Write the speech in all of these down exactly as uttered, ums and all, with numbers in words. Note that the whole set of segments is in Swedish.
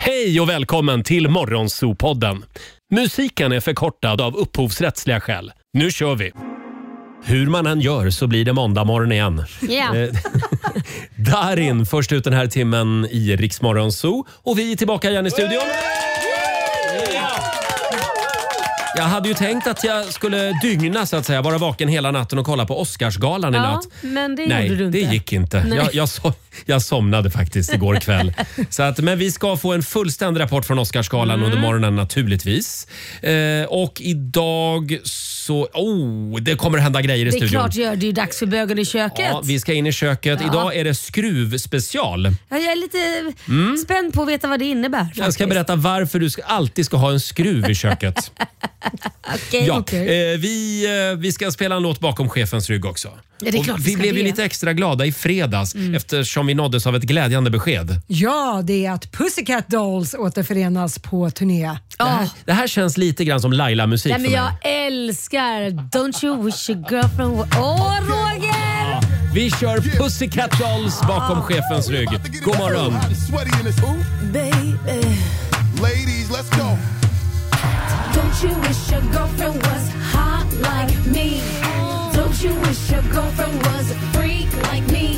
Hej och välkommen till Morgonzoo-podden. Musiken är förkortad av upphovsrättsliga skäl. Nu kör vi! Hur man än gör så blir det måndag morgon igen. Yeah. Darin först ut den här timmen i Rix Morgonzoo. Och vi är tillbaka igen i studion. Jag hade ju tänkt att jag skulle dygna så att säga, vara vaken hela natten och kolla på Oscarsgalan ja, i natt. Men det Nej, gjorde du inte. det gick inte. Jag, jag, so- jag somnade faktiskt igår kväll. Så att, men vi ska få en fullständig rapport från Oscarsgalan mm. under morgonen naturligtvis. Eh, och idag så... Oh, det kommer hända grejer i det studion. Det är klart gör. Det är ju dags för bögen i köket. Ja, vi ska in i köket. Ja. Idag är det skruvspecial. Ja, jag är lite mm. spänd på att veta vad det innebär. Faktiskt. Jag ska berätta varför du ska, alltid ska ha en skruv i köket. Okay, ja, okay. Eh, vi, eh, vi ska spela en låt bakom chefens rygg också. Ja, det är klart och vi vi blev ju lite extra glada i fredags mm. eftersom vi nåddes av ett glädjande besked. Ja, det är att Pussycat Dolls återförenas på turné. Oh. Det, här, det här känns lite grann som Laila-musik Nej, men för mig. Jag älskar Don't you wish your girlfriend would... Åh, oh, Roger! Ja, vi kör Pussycat Dolls bakom oh. chefens rygg. God morgon! Baby. Ladies, let's go! Don't you wish your girlfriend was hot like me? Don't you wish your girlfriend was a freak like me?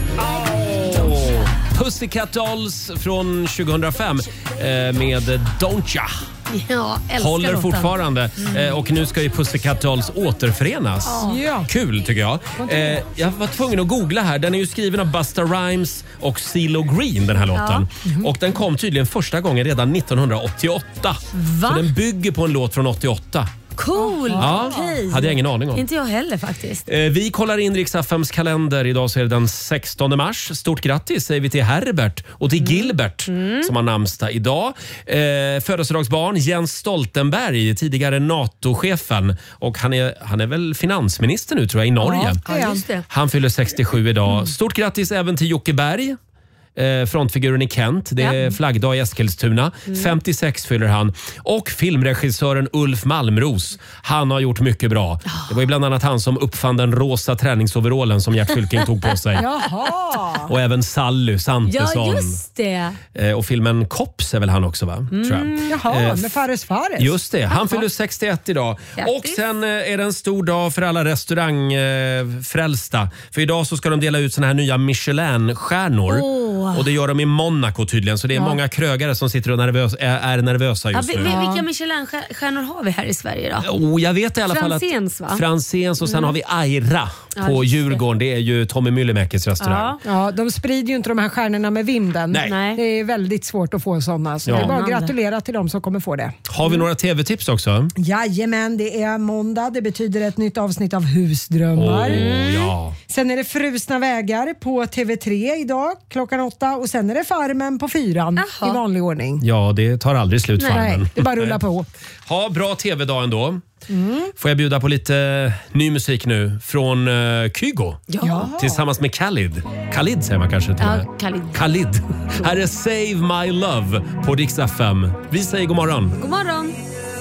Oh. Pussycat Dolls från tjugohundrafem eh, med Don't Ya. Ja, håller fortfarande mm. eh, och nu ska ju Pussycat Dolls återförenas. Oh. Kul tycker jag. Eh, jag var tvungen att googla här. Den är ju skriven av Busta Rhymes och CeeLo Green, den här låten. Ja. Mm. Och den kom tydligen första gången redan nittonhundraåttioåtta. Va? Så den bygger på en låt från åttioåtta. Cool! Ja, okay. Hade jag ingen aning om. Inte jag heller faktiskt. Eh, vi kollar in Rix F M:s kalender. Idag så är det den sextonde mars. Stort grattis säger vi till Herbert och till mm. Gilbert mm. som har namnsdag idag. Eh, födelsedagsbarn Jens Stoltenberg, tidigare NATO-chefen. Och han är, han är väl finansminister nu tror jag i Norge. Ja, just det. Han fyller sextiosju idag. Mm. Stort grattis även till Jocke Berg. Eh, frontfiguren i Kent. Det är ja. flaggdag i Eskilstuna. Mm. femtiosex fyller han. Och filmregissören Ulf Malmros. Han har gjort mycket bra. Oh. Det var ju bland annat han som uppfann den rosa träningsoverallen som Gert Fylking tog på sig. Jaha. Och även Sally Santesson. Ja, just det. Eh, och filmen Kops är väl han också va? Mm. Tror jag. Jaha, eh, med Fares Fares. Just det. Han Jaha. fyller sextioett idag. Grattis. Och sen eh, är det en stor dag för alla restaurangfrälsta. Eh, för idag så ska de dela ut såna här nya Michelin-stjärnor. Oh. Och det gör de i Monaco tydligen. Så det är ja. många krögare som sitter och nervös, är, är nervösa just ja, nu. Vilka Michelin-stjärnor har vi här i Sverige då? Oh, jag vet i alla Franzéns, fall att va? Franzéns och sen mm. har vi Aira ja, på Djurgården. Det är ju Tommy Myllymäkis restaurang. Ja. ja, de sprider ju inte de här stjärnorna med vinden. Nej. Nej. Det är väldigt svårt att få sådana. Så ja. det är bara att gratulera till dem som kommer få det. Har vi några tv-tips också? Jajamän, det är måndag. Det betyder ett nytt avsnitt av Husdrömmar. Oh, ja. Sen är det Frusna vägar på T V tre idag klockan åtta. Och sen är det Farmen på fyran Aha. i vanlig ordning. Ja, det tar aldrig slut. Nej, Farmen. det bara rullar på. Ha bra tv-dag ändå. Mm. Får jag bjuda på lite ny musik nu från uh, Kygo ja. tillsammans med Khalid. Khalid säger man kanske till ja, Khalid. Khalid. Här är Save My Love på Rix F M. Vi säger god morgon. God morgon.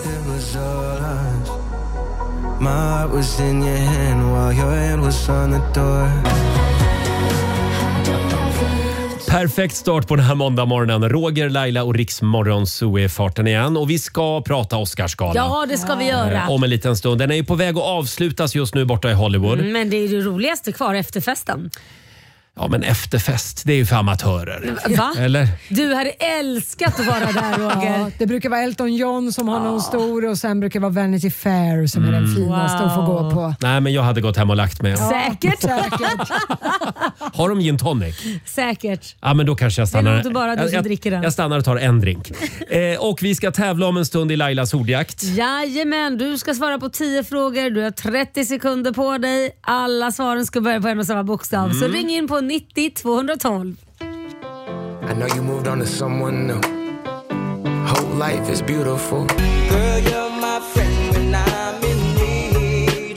My heart was in your hand while your hand was on the door. Perfekt start på den här måndag morgonen. Roger, Laila och Rix Morgonzoo är farten igen. Och vi ska prata Oscarsgalan. Ja, det ska vi göra. Om en liten stund. Den är ju på väg att avslutas just nu borta i Hollywood. Mm, men det är det roligaste kvar efter festen. Ja, men efterfest, det är ju för amatörer. Va? Eller? Du hade älskat att vara där, Roger. Ja, det brukar vara Elton John som har ja. någon stor och sen brukar det vara Vanity Fair som mm. är den finaste wow. att få gå på. Nej, men jag hade gått hem och lagt mig. Ja. Säkert. Säkert. Har de gin tonic? Säkert. Ja, men då kanske jag stannar. Det är inte bara du som jag, dricker den. Jag stannar och tar en drink. eh, och vi ska tävla om en stund i Lailas ordjakt. Jajamän, du ska svara på tio frågor. Du har trettio sekunder på dig. Alla svaren ska börja på en och samma bokstav. Mm. Så ring in på nittio tvåhundratolv. I know you moved on to someone new. Whole life is beautiful. Girl, you're my friend when I'm in need.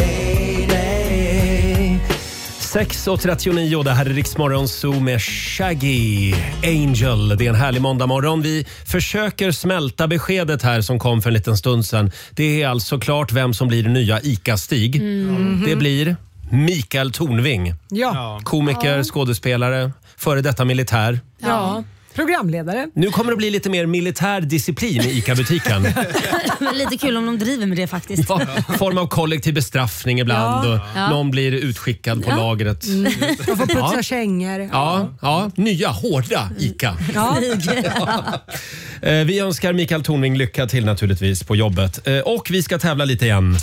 Lady. sex och trettionio, det här är Rix Morgonzoo med Shaggy Angel. Det är en härlig måndagmorgon. Vi försöker smälta beskedet här som kom för en liten stund sedan. Det är alltså klart vem som blir den nya ICA-Stig. Mm. Det blir Mikael Tornving. Ja. Komiker, ja. skådespelare, före detta militär. Ja. Programledare. Nu kommer det bli lite mer militär disciplin i ICA-butiken. Lite kul om de driver med det faktiskt. Ja, form av kollektiv bestraffning ibland och Ja. någon blir utskickad på Ja. lagret. De får putsa Ja. kängor. Ja, ja, nya hårda ICA. Ja. Eh, Vi önskar Mikael Tornving lycka till naturligtvis på jobbet. Eh, Och vi ska tävla lite igen.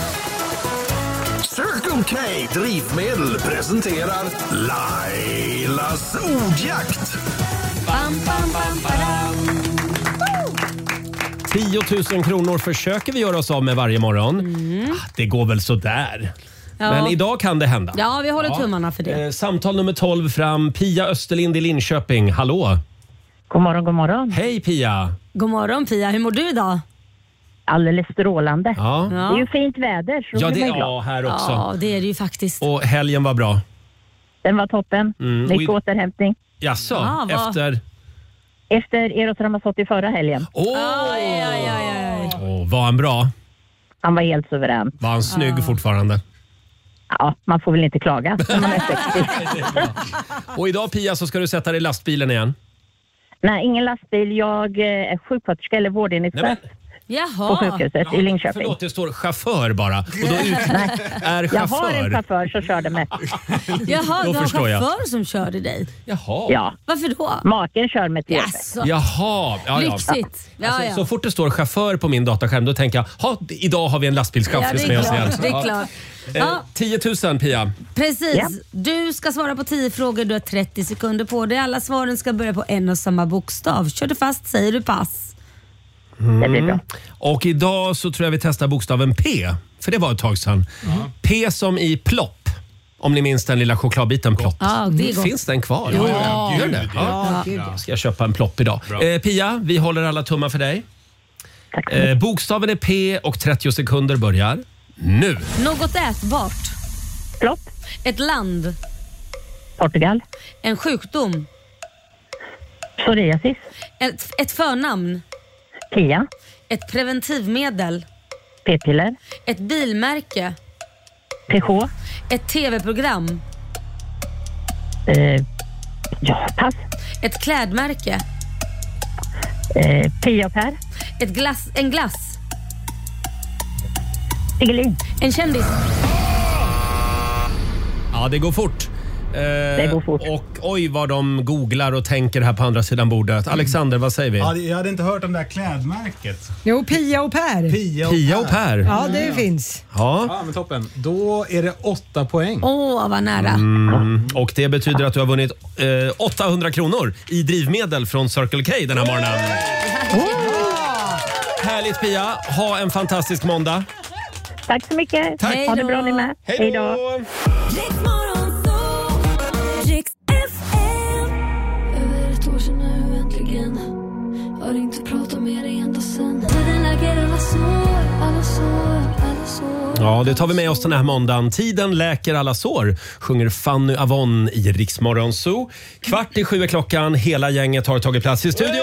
Circle K Drivmedel presenterar Lailas ordjakt. Bam, bam, bam, badam. tio tusen kronor försöker vi göra oss av med varje morgon. Ah, det går väl så där. Ja. Men idag kan det hända. Ja, vi håller tummarna för det. Eh, Samtal nummer tolv fram. Pia Österlind i Linköping. Hallå! God morgon, god morgon. Hej Pia! God morgon Pia, hur mår du idag? Alldeles strålande. Ja, Det är ju fint väder så ja blir det man glad. ja, här också. Ja, det är det ju faktiskt. Och helgen var bra. Den var toppen. Mm, och Mycket i- återhämtning. Jaså, Ja, vad- efter... Efter Eros Ramazzotti förra helgen. Åh! Aj, aj, aj, aj. Åh, var han bra? Han var helt suverän. Var han snygg fortfarande? Ja, man får väl inte klaga när man är sextio. Och idag Pia så ska du sätta dig i lastbilen igen. Nej, ingen lastbil. Jag eh, är sjuksköterska eller vårdinnehavare Nej, men- på Jaha. sjukhuset i Linköping. Förlåt, det står chaufför bara. Och då ut... är Jag har en chaufför. chaufför som körde mig. Jaha, Då du har förstår jag. chaufför som körde dig. Jaha. Ja, Varför då? maken kör mig till jobbet. Jaså, Jaha. Ja, ja. lyxigt. Ja, Alltså, ja. Så fort det står chaufför på min dataskärm då tänker jag, ha, idag har vi en Ja, lastbilschaffis det med är oss igen. klart. Det är Ja. klart. Eh, Ja, tio tusen Pia. precis. Ja. Du ska svara på tio frågor. Du har trettio sekunder på dig. Alla svaren ska börja på en och samma bokstav. Kör du fast säger du pass. Det blir bra. Och idag så tror jag vi testar bokstaven P. För det var ett tag sedan. P som i plopp. Om ni minns den lilla chokladbiten plopp. Ja, det är gott. Finns den kvar? Ja, ja, gör det. Ja. Ska jag köpa en plopp idag. Eh, Pia, vi håller alla tummar för dig. Tack så mycket. Eh, bokstaven är P och trettio sekunder börjar nu. Något ätbart. Plopp. Ett land. Portugal. En sjukdom. Psoriasis. Ett, ett förnamn. Pia. Ett preventivmedel. P-piller. Ett bilmärke. Peugeot. Ett tv-program. Eh, ja, pass. Ett klädmärke. Eh, Pia och Per. Ett glass, en glass. Piggelin. En kändis. Ja, det går fort. Eh, Det går fort. Och oj vad de googlar och tänker här på andra sidan bordet. Alexander, vad säger vi? Ja, jag hade inte hört om det här klädmärket. Jo, Pia och Per. Pia och, Pia och Per. Ja, det finns. Ja. Ja, men toppen. Då är det åtta poäng. Åh, vad nära. Mm, och det betyder att du har vunnit eh, åttahundra kronor i drivmedel från Circle K den här morgonen. Härligt Pia. Ha en fantastisk måndag. Tack så mycket. Tack. Ha det bra ni med. Hej då! Riks Morgonzoo, Riks F M. Över ett år sedan nu äntligen. Har inte pratat med dig ända sen. Tiden läker alla sår, alla sår, alla sår. Ja, det tar vi med oss den här måndagen. Tiden läker alla sår, sjunger Fanny Avon i Riks Morgonzoo. Kvart i sju är klockan. Hela gänget har tagit plats i studion.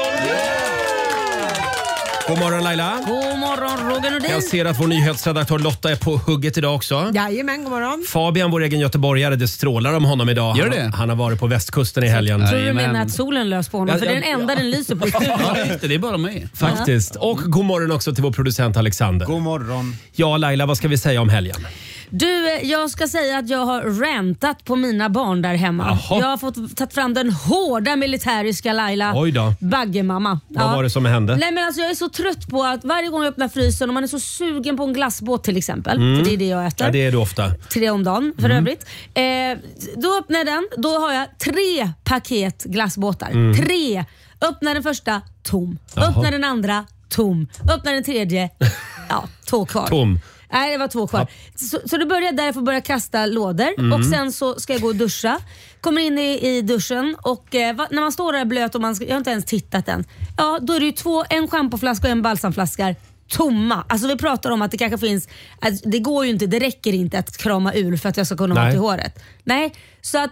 God morgon Laila. God morgon Roger Nordin. Jag ser att vår nyhetsredaktör Lotta är på hugget idag också. Jajamän, god morgon. Fabian, vår egen göteborgare, det strålar om honom idag. Gör Han, det? han har varit på västkusten i helgen. Tror du Jajamän. menar att solen lös på honom? Ja, För det är ja, den enda den lyser på i studion. Ja, just det, det är bara mig. Faktiskt. Och god morgon också till vår producent Alexander. God morgon. Ja, Laila, vad ska vi säga om helgen? Du, eh, jag ska säga att jag har rantat på mina barn där hemma. Jaha. Jag har fått tagit fram den hårda militäriska Laila. Oj då. Baggemamma. Vad var det som hände? Nej, men alltså, jag är så trött på att varje gång jag öppnar frysen och man är så sugen på en glassbåt till exempel. För det är det jag äter. Ja, det är du ofta. Tre om dagen för övrigt. Eh, då öppnar jag den. Då har jag tre paket glassbåtar. Tre. Öppnar den första, tom. Jaha. Öppnar den andra, tom. Öppnar den tredje, ja, två kvar. Tom. Nej, det var två kvar. Så, så det började där, jag får börja kasta lådor och sen så ska jag gå och duscha. Kommer in i, i duschen och eh, va, när man står där blöt och man ska, jag har inte ens tittat än. Ja, då är det ju två, en schampoflaska och en balsamflaska tomma. Alltså vi pratar om att det kanske finns, att det går ju inte, det räcker inte att krama ur för att jag ska kunna ha Nej. till håret. Nej, så att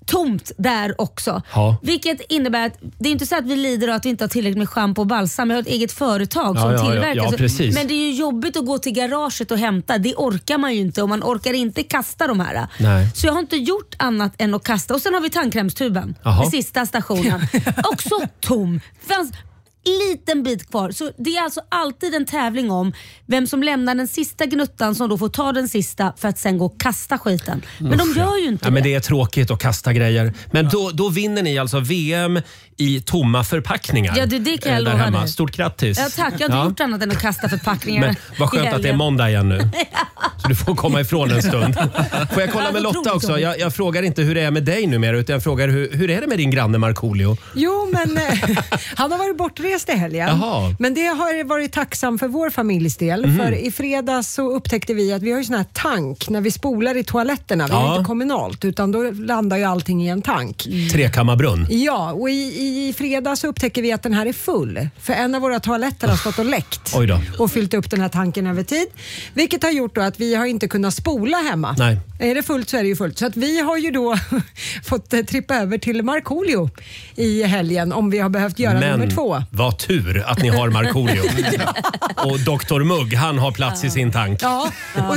tomt där också. Ja. Vilket innebär att det är inte så att vi lider av att vi inte har tillräckligt med shampoo och balsam. Vi har ett eget företag Ja, som ja, ja. tillverkar. Ja, Så- precis. Men det är ju jobbigt att gå till garaget och hämta. Det orkar man ju inte och man orkar inte kasta de här. Nej. Så jag har inte gjort annat än att kasta. Och sen har vi tandkrämstuben. Jaha. Vid sista stationen. Också tom. Fanns liten bit kvar. Så det är alltså alltid en tävling om vem som lämnar den sista gnuttan som då får ta den sista för att sen gå och kasta skiten. Men de gör ju inte Ja, det. men det är tråkigt att kasta grejer. Men då, då vinner ni alltså V M i tomma förpackningar. Ja, det- det kan jag eh, där lova hemma. dig. Stort grattis. Ja, tack, jag har inte Ja. gjort annat än att kasta förpackningar. Men vad i skönt att det är helgen. måndag igen nu. Så du får komma ifrån en stund. Får jag kolla Ja, med Lotta otroligt också? jobbigt. Jag, jag frågar inte hur det är med dig numera utan jag frågar hur, hur är det med din granne Markoolio? Jo, men eh, han har varit bortrest i helgen. Jaha. Men det har varit tacksam för vår familjs del. Mhm. För i fredags så upptäckte vi att vi har ju sån här tank när vi spolar i toaletterna. Vi Ja. har inte kommunalt utan då landar ju allting i en tank. Trekammarbrunn. Ja, och i, i fredags så upptäcker vi att den här är full. För en av våra toaletter har stått och läckt. Oj då. Och fyllt upp den här tanken över tid. Vilket har gjort då att vi har inte kunnat spola hemma. Nej. Är det fullt så är det ju fullt. Så att vi har ju då fått eh, trippa över till Markoolio i helgen om vi har behövt göra Men nummer två. vad tur att ni har Markoolio. Och doktor Mugg, han har plats i sin tank. Ja, och,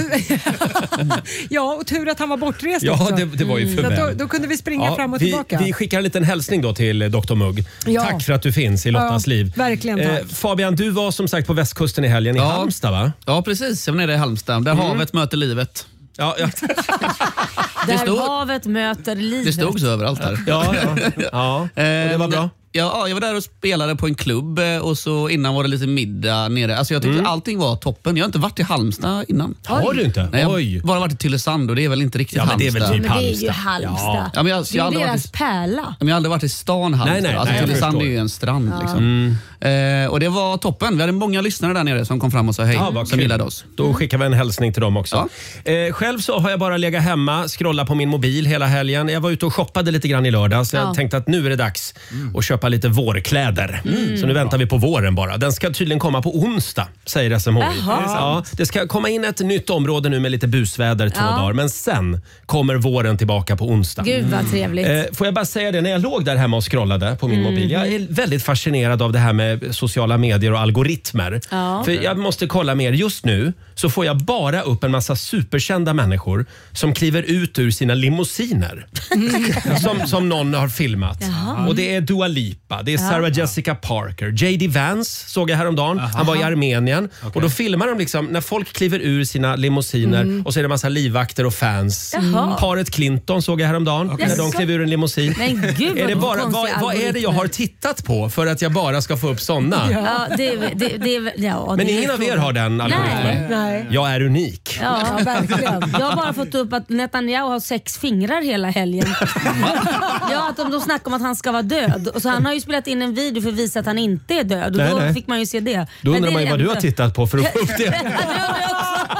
ja, och tur att han var bortrest Ja, också. det, det var ju för Så att då, väl. då kunde vi springa Ja, fram och vi, tillbaka. vi skickar en liten hälsning då till doktor Mugg. Ja. Tack för att du finns i Lottas Ja, liv. verkligen tack. Fabian, du var som sagt på västkusten i helgen i Ja. Halmstad va? Ja, precis. Jag var nere i Halmstad. Där havet möter livet. Ja, ja. Där stod- havet möter livet. Det stod så överallt där. ja, ja. ja. Och det var bra? Ja, jag var där och spelade på en klubb eh, och så innan var det lite middag nere. Alltså jag tyckte Mm. allting var toppen. Jag har inte varit i Halmstad innan. Har du inte? Nej, jag Oj. har bara varit i Tylösand och det är väl inte riktigt Ja, men det är Halmstad. väl typ Men det är ju Halmstad. Halmstad. Ja. Ja, men jag, Det jag, är har aldrig varit deras i, pärla. men jag har aldrig varit i stan Halmstad. Nej, nej, alltså, nej, jag Tylösand är förstår. ju en strand. Liksom. Eh, och det var toppen. Vi hade många lyssnare där nere som kom fram och sa hej. Ja, vad som kul. gillade oss. Då skickar vi en hälsning till dem också. Eh, själv så har jag bara legat hemma, scrollat på min mobil hela helgen. Jag var ute och shoppade lite grann i lördag så jag Ja. tänkte att nu är det dags att köpa lite vårkläder. Så nu väntar vi på våren bara. Den ska tydligen komma på onsdag, säger S M H I. Jaha. Ja, det ska komma in ett nytt område nu med lite busväder två Ja. dagar. Men sen kommer våren tillbaka på onsdag. Gud vad trevligt. Eh, får jag bara säga det, när jag låg där hemma och scrollade på min Mm. mobil. Jag är väldigt fascinerad av det här med sociala medier och algoritmer. Ja. För jag måste kolla mer. Just nu så får jag bara upp en massa superkända människor som kliver ut ur sina limousiner. som, som någon har filmat. Jaha. Och det är Dua Lipa, det är Sarah Jessica Parker. J D Vance såg jag häromdagen. Han var i Armenien. Och då filmar de liksom när folk kliver ur sina limousiner och så är det massa livvakter och fans. Jaha. Paret Clinton såg jag häromdagen när de Jaså? klev ur en limousin. Men gud, Är det vad bara, vad, konstiga vad är det jag algoritmer. har tittat på för att jag bara ska få upp såna? Ja, det, det, det, ja, Men det är ingen av er har den algoritmen? Nej. Nej. Jag är unik. Ja. Ja, verkligen. Jag har bara fått upp att Netanyahu har sex fingrar hela helgen. Ja, att de då snackar om att han ska vara död. Och så han har ju spelat in en video för att visa att han inte är död. Och Nej, då nej. fick man ju se det. Då Men undrar det man är ju vad det du har inte. tittat på för att få upp det. Ja, det undrar jag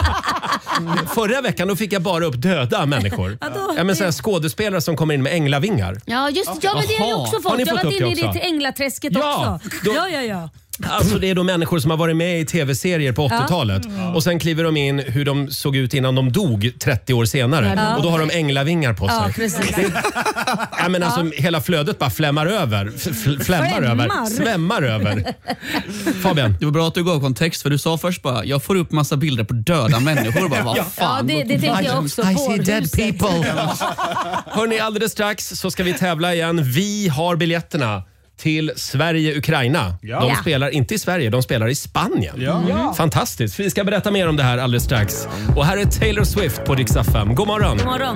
också. Förra veckan då fick jag bara upp döda människor. Ja, då- Ja, men så här skådespelare som kommer in med änglavingar. Ja, just ja, men det har jag också Har fått. ni Jag har fått varit upp det inne i det också? till änglaträsket Ja, också. då- Ja, ja, ja. Alltså det är då människor som har varit med i tv-serier på åttiotalet och sen kliver de in hur de såg ut innan de dog trettio år senare. Ja. Och då har de änglavingar på sig. Ja, precis. Ja, men alltså, hela flödet bara flämmar över. F- f- flämmar Flämmar. över. Svämmar över. Fabian. Det var bra att du gav kontext för du sa först bara jag får upp massa bilder på döda människor. Bara, vad Ja, fan? det, det tänkte jag också. I see dead Porrhuset. people. Hörrni, alldeles strax så ska vi tävla igen. Vi har biljetterna till Sverige-Ukraina. De Ja. spelar inte i Sverige, de spelar i Spanien. Ja. Fantastiskt. Vi ska berätta mer om det här alldeles strax. Och här är Taylor Swift på Rix F M. God morgon. God morgon.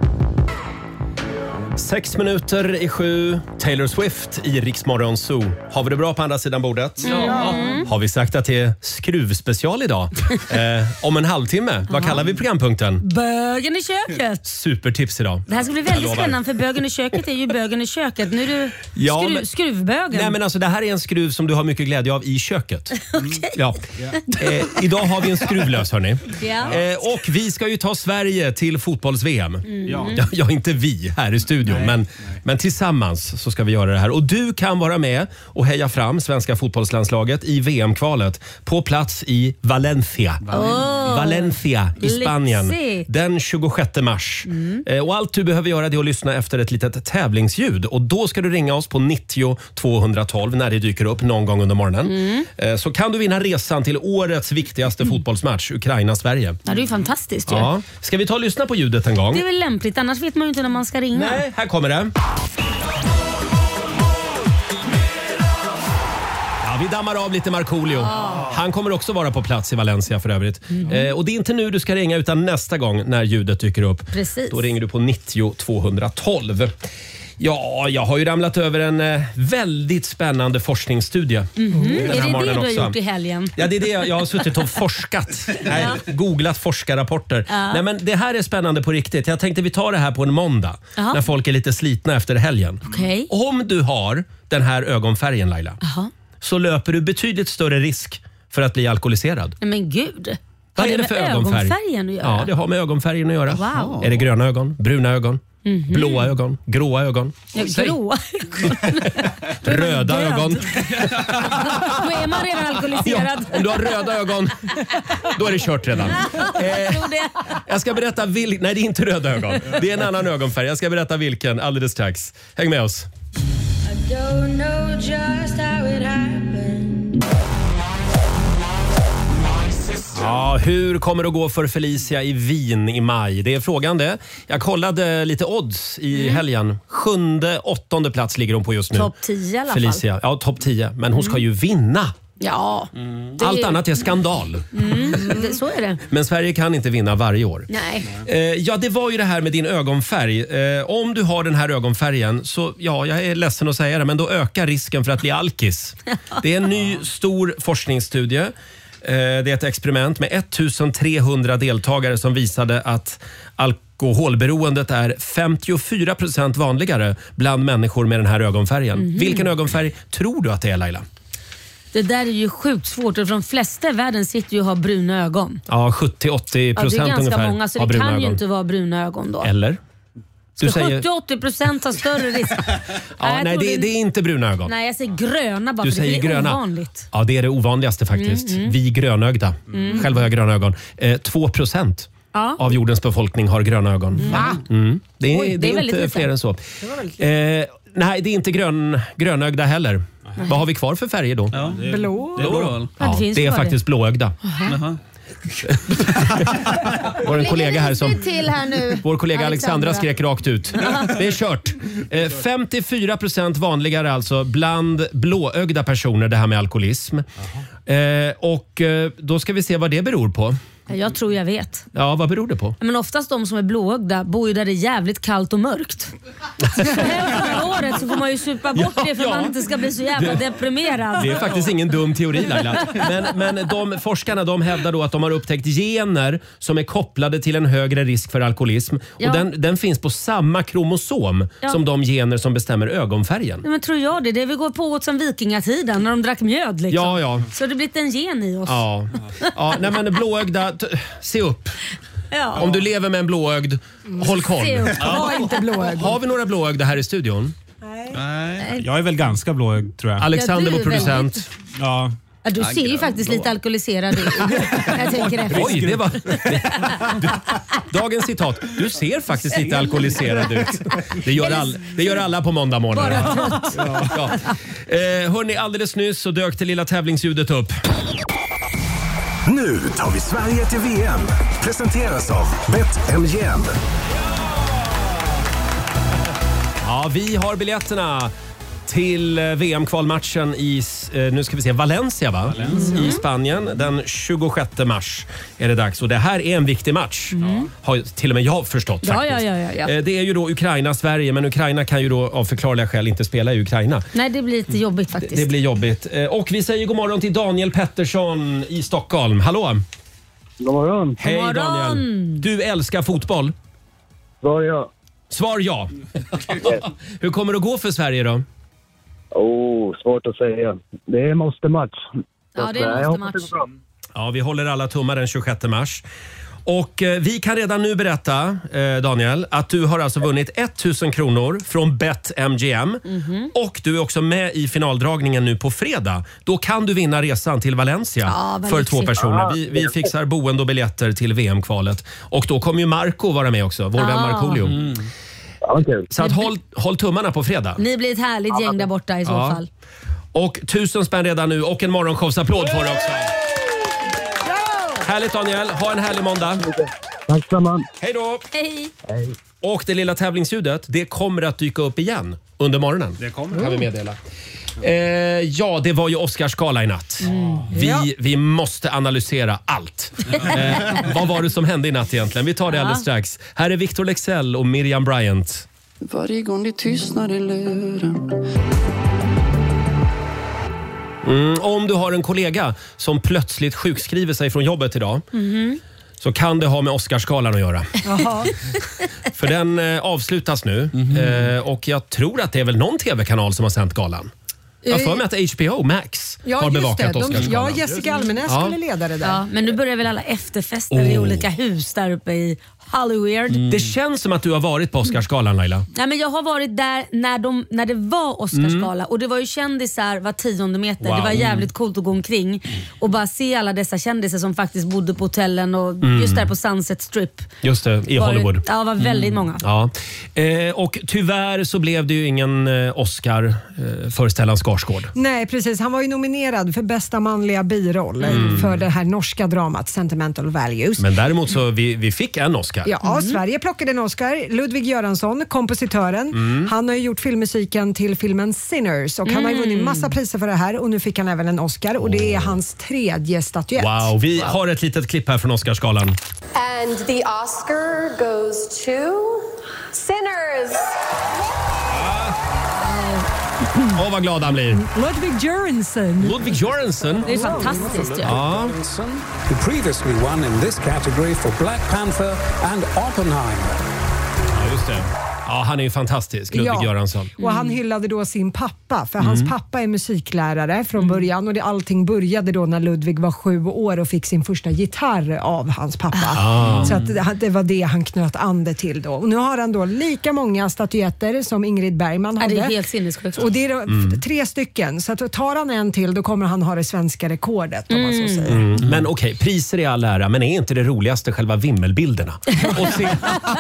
Sex minuter i sju. Taylor Swift i Rix Morgon Zoo. Har vi det bra på andra sidan bordet? Ja. Har vi sagt att det är skruvspecial idag? eh, om en halvtimme. Vad kallar vi programpunkten? Bögen i köket. Supertips idag. Det här ska bli Jag väldigt lovar. spännande för bögen i köket är ju bögen i köket. Nu är du Ja, skruv, men- skruvbögen. Nej men alltså det här är en skruv som du har mycket glädje av i köket. Ja. Eh, idag har vi en skruvlös hörni. Ja. Eh, och vi ska ju ta Sverige till fotbolls-V M. Ja. Ja, ja, inte vi här i studion. studion. Men, men tillsammans så ska vi göra det här. Och du kan vara med och heja fram svenska fotbollslandslaget i V M-kvalet på plats i Valencia. Oh. Valencia i Spanien. Lyxigt. Den tjugosjätte mars. Mm. Eh, och allt du behöver göra är att lyssna efter ett litet tävlingsljud. Och då ska du ringa oss på nittio tvåhundratolv när det dyker upp någon gång under morgonen. Mm. Eh, så kan du vinna resan till årets viktigaste mm. fotbollsmatch, Ukraina-Sverige. Ja, det är ju fantastiskt. Ja. Ja. Ska vi ta och lyssna på ljudet en gång? Det är väl lämpligt, annars vet man ju inte när man ska ringa. Nej, här kommer det. Ja, vi dammar av lite Markoolio. Oh. Han kommer också vara på plats i Valencia för övrigt. Mm. Eh, och det är inte nu du ska ringa utan nästa gång när ljudet dyker upp. Precis. Då ringer du på nittio tvåhundratolv. Ja, jag har ju ramlat över en eh, väldigt spännande forskningsstudie. Mm-hmm. Är det det du har gjort i helgen? Ja, det är det jag, jag har suttit och forskat. Nej, googlat forskarrapporter. Ja. Nej, men det här är spännande på riktigt. Jag tänkte vi tar det här på en måndag. Aha. När folk är lite slitna efter helgen. Okay. Om du har den här ögonfärgen, Laila, Aha. så löper du betydligt större risk för att bli alkoholiserad. Nej, men gud. Vad har är det, det för med ögonfärg? ögonfärgen att göra? Ja, det har med ögonfärgen att göra. Wow. Är det gröna ögon, bruna ögon? Mm-hmm. Blåa ögon, gråa ögon. Ja, gråa ögon. Röda ögon. Då är man redan alkoholiserad. Ja, om du har röda ögon, då är det kört redan. Eh, jag ska berätta vilken... Nej, det är inte röda ögon. Det är en annan ögonfärg. Jag ska berätta vilken alldeles strax. Häng med oss. I don't know just how it happened. Ja, hur kommer det att gå för Felicia i Wien i maj? Det är frågan det. Jag kollade lite odds i mm. helgen. Sjunde, åttonde plats ligger hon på just nu. Topp tio i alla Felicia. fall. Ja, topp tio. Men hon ska mm. ju vinna. Ja. Mm. Allt är... annat är skandal. Mm, det, så är det. Men Sverige kan inte vinna varje år. Nej. Eh, ja, det var ju det här med din ögonfärg. Eh, om du har den här ögonfärgen så, ja, jag är ledsen att säga det, men då ökar risken för att bli alkis. Det är en ny stor forskningsstudie. Det är ett experiment med ettusentrehundra deltagare som visade att alkoholberoendet är femtiofyra procent vanligare bland människor med den här ögonfärgen. Mm-hmm. Vilken ögonfärg tror du att det är, Laila? Det där är ju sjukt svårt och de flesta i världen sitter ju och har bruna ögon. Ja, sjuttio till åttio procent ungefär. Ja, det är ganska många, så det kan ögon. ju inte vara bruna ögon då. Eller? Du säger... sjuttio till åttio procent har större risk. Ja, nej, det, det... det är inte bruna ögon. Nej, jag säger gröna bara, du för säger det är gröna. ovanligt. Ja, det är det ovanligaste faktiskt. Mm, mm. Vi grönögda. Mm. Själv har jag gröna ögon. Eh, två procent ja. av jordens befolkning har gröna ögon. Va? Mm. Det är, Oj, det är, det är inte lite. fler än så. Det var väldigt eh, nej, det är inte grön, grönögda heller. Nej. Vad har vi kvar för färger då? Ja, det är, blå. Det är, blå. Ja, det, det är faktiskt blåögda. Uh-huh. Vår kollega här som till här nu. Vår kollega Alexandra skrek rakt ut. Det är kört. Eh, femtiofyra procent vanligare alltså bland blåögda personer det här med alkoholism. Eh, och eh, då ska vi se vad det beror på. Jag tror jag vet. Ja, vad beror det på? Men oftast de som är blåögda bor ju där det är jävligt kallt och mörkt. Så hela året så får man ju supa bort ja, det för att ja. man inte ska bli så jävla det, deprimerad. Det är faktiskt ingen dum teori, Laila. Men, men de forskarna de hävdar då att de har upptäckt gener som är kopplade till en högre risk för alkoholism. Ja. Och den, den finns på samma kromosom ja. som de gener som bestämmer ögonfärgen. Ja, men tror jag det. Det vi går på åt som vikingatiden när de drack mjöd liksom. Ja, ja. Så det har blivit en gen i oss. Ja, ja nej, men blåögda... Se upp. Ja. Om du lever med en blåögd, håll koll. Se upp. Ja. Inte blåögd. Har vi några blåögda här i studion? Nej. Nej. Jag är väl ganska blåögd, tror jag. Alexander, ja, vår producent. Väldigt... Ja. Ja, du ser ju faktiskt lite alkoholiserad ut. Jag tänker efter. Oj, det var... Dagens citat. Du ser faktiskt lite alkoholiserad ut. Det gör, all... det gör alla på måndag morgon. Bara trött. Ja. Ja. Eh, hörni, alldeles nyss så dök det lilla tävlingsljudet upp. Nu tar vi Sverige till V M. Presenteras av BetMGM. Ja, vi har biljetterna till V M-kvalmatchen i nu ska vi se, Valencia, va? Valencia. I Spanien. Den tjugosjätte mars är det dags. Och det här är en viktig match. Mm. Har till och med jag förstått ja, faktiskt. Ja, ja, ja, ja. Det är ju då Ukraina-Sverige, men Ukraina kan ju då av förklarliga skäl inte spela i Ukraina. Nej, det blir lite jobbigt faktiskt. Det, det blir jobbigt. Och vi säger god morgon till Daniel Pettersson i Stockholm. Hallå! God morgon. Hej god morgon. Daniel. Du älskar fotboll? Svar ja. Svar ja. Hur kommer det att gå för Sverige då? Oh, svårt att säga. Det är måste match. Ja, det är måste match. Ja, vi håller alla tummar den tjugosjätte mars. Och eh, vi kan redan nu berätta, eh, Daniel, att du har alltså vunnit tusen kronor från BetMGM. Mm-hmm. Och du är också med i finaldragningen nu på fredag. Då kan du vinna resan till Valencia ja, för två personer. Vi, vi fixar boende och biljetter till V M-kvalet. Och då kommer ju Marco vara med också, vår vän ah. Markoolio. Mm. Okay. Så att håll, håll tummarna på fredag. Ni blir ett härligt gäng där borta i så ja. fall. Och tusen spänn redan nu och en morgonshowsapplåd får du också. Härligt Daniel, ha en härlig måndag. Tack samman. Hej då. Hej. Hej. Och det lilla tävlingsljudet, det kommer att dyka upp igen under morgonen. Det kommer. Kan vi meddela. Eh, ja, det var ju Oscarsgala i natt. Mm. Vi, vi måste analysera allt. Eh, vad var det som hände i natt egentligen? Vi tar det alldeles strax. Här är Victor Leksell och Miriam Bryant. Varje gång det tystnar i luren. Mm, om du har en kollega som plötsligt sjukskriver sig från jobbet idag mm. så kan det ha med Oscarsgalan att göra. För den eh, avslutas nu mm. eh, och jag tror att det är väl någon tv-kanal som har sänt galan. Jag får med att H B O Max ja, har bevakat de, Oscarsgalan. Ja, Jessica Almenäs ja. skulle leda det där. Ja, men nu börjar väl alla efterfester oh. i olika hus där uppe i Hollywood. Mm. Det känns som att du har varit på Oscarsgalan, Laila. Nej, men jag har varit där när, de, när det var Oscarsgala mm. och det var ju kändisar var tionde meter. Wow. Det var jävligt coolt att gå omkring och bara se alla dessa kändisar som faktiskt bodde på hotellen och mm. just där på Sunset Strip. Just det, i var, Hollywood. Ja, det var väldigt mm. många. Ja. Eh, och tyvärr så blev det ju ingen eh, Oscar eh, för Stellan Skarsgård. Nej, precis. Han var ju nominerad för bästa manliga biroll mm. för det här norska dramat Sentimental Values. Men däremot så vi, vi fick en Oscar. Ja, mm. Sverige plockade en Oscar. Ludvig Göransson, kompositören. Mm. Han har ju gjort filmmusiken till filmen Sinners och mm. han har ju vunnit massa priser för det här och nu fick han även en Oscar och det är hans tredje statyett. Wow, vi wow. har ett litet klipp här från Oscarsgalan. And the Oscar goes to Sinners. Åh, oh, vad glad han blir. Ludwig Göransson. Ludwig Göransson. Det är fantastiskt. Ja. Who previously won in this category for Black Panther and Oppenheimer. Ja, just det. Ja, han är ju fantastisk, Ludvig ja. Göransson. Och han hyllade då sin pappa, för mm. hans pappa är musiklärare från början och det, allting började då när Ludvig var sju år och fick sin första gitarr av hans pappa. Ah. Så att det, det var det han knöt an det till då. Och nu har han då lika många statyetter som Ingrid Bergman hade. Ja, det är helt sinnessjukt. Och det är mm. tre stycken, så att tar han en till då kommer han ha det svenska rekordet om man så säger. Mm. Mm. Men okej, okay, priser är all ära, men är inte det roligaste själva vimmelbilderna? Och se,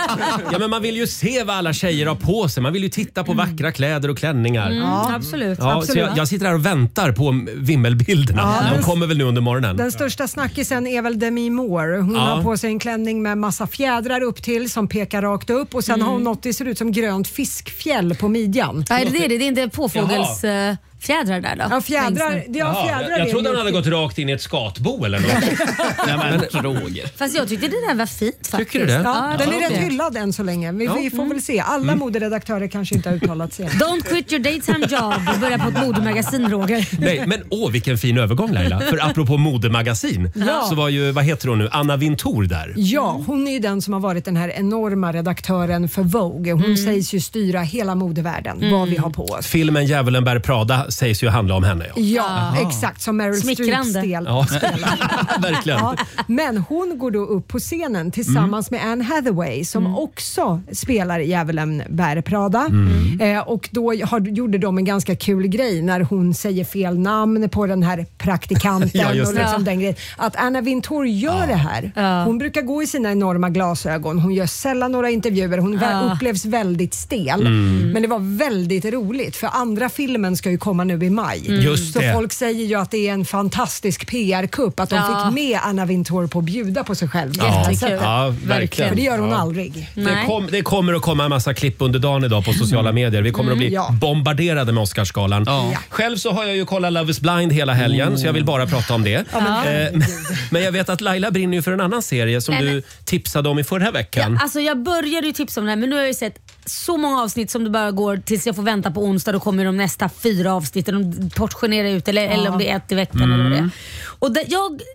ja, men man vill ju se vad alla tjejer har på sig. Man vill ju titta på vackra kläder och klänningar. Mm, ja. Absolut. Ja, absolut. Så jag, jag sitter här och väntar på vimmelbilderna. Ja, de kommer väl nu under morgonen. Den största snackisen är väl Demi Moore. Hon ja. har på sig en klänning med massa fjädrar upp till som pekar rakt upp och sen mm. har hon något, det ser ut som grönt fiskfjäll på midjan. Ja, är det det? Det är inte påfågels... Jaha. Fjädrar där då? Ja, fjädrar. Det har fjädrar. Jag, jag trodde han hade gått rakt in i ett skatbo eller något. Nej, men Roger. Fast jag tyckte det där var fint faktiskt. Tycker du det? Ja, den är rätt hyllad än så länge. Vi, ja. vi får väl se. Alla mm. moderedaktörer kanske inte har uttalat sig. Don't quit your daytime job och börja på ett modemagasin, Roger. Nej, men åh, vilken fin övergång, Laila. För apropå modemagasin ja. så var ju, vad heter hon nu, Anna Wintour där. Ja, hon är ju den som har varit den här enorma redaktören för Vogue. Hon mm. sägs ju styra hela modevärlden, mm. vad vi har på oss. Filmen Djävulen bär Prada sägs ju handla om henne. Ja, ja Aha. exakt som Meryl Streeps del. Ja. Verkligen. Ja, men hon går då upp på scenen tillsammans mm. med Anne Hathaway som mm. också spelar i Djävulen bär Prada. Mm. Eh, och då har, gjorde de en ganska kul grej när hon säger fel namn på den här praktikanten. ja, och liksom ja. den grejen. Att Anna Wintour gör ja. det här. Ja. Hon brukar gå i sina enorma glasögon. Hon gör sällan några intervjuer. Hon ja. upplevs väldigt stel. Mm. Men det var väldigt roligt för andra filmen ska ju komma nu i maj. Mm. Just så det. folk säger ju att det är en fantastisk P R-kupp att de ja. fick med Anna Wintour på att bjuda på sig själv. Ja, ja verkligen. För det gör hon ja. aldrig. Det, kom, det kommer att komma en massa klipp under dagen idag på sociala medier. Vi kommer mm, att bli ja. bombarderade med Oscarsgalan. Ja. Själv så har jag ju kollat Love is blind hela helgen mm. så jag vill bara prata om det. Ja, men, eh, men jag vet att Laila brinner ju för en annan serie som Nej, du tipsade om i förra veckan. Ja, alltså jag började ju tipsa om den här men nu har jag ju sett så många avsnitt som det bara går tills jag får vänta på onsdag. Då kommer de nästa fyra avsnitt. De portionerar ut eller, ja. eller om det är ett i veckan mm. eller vad det är. Och det, jag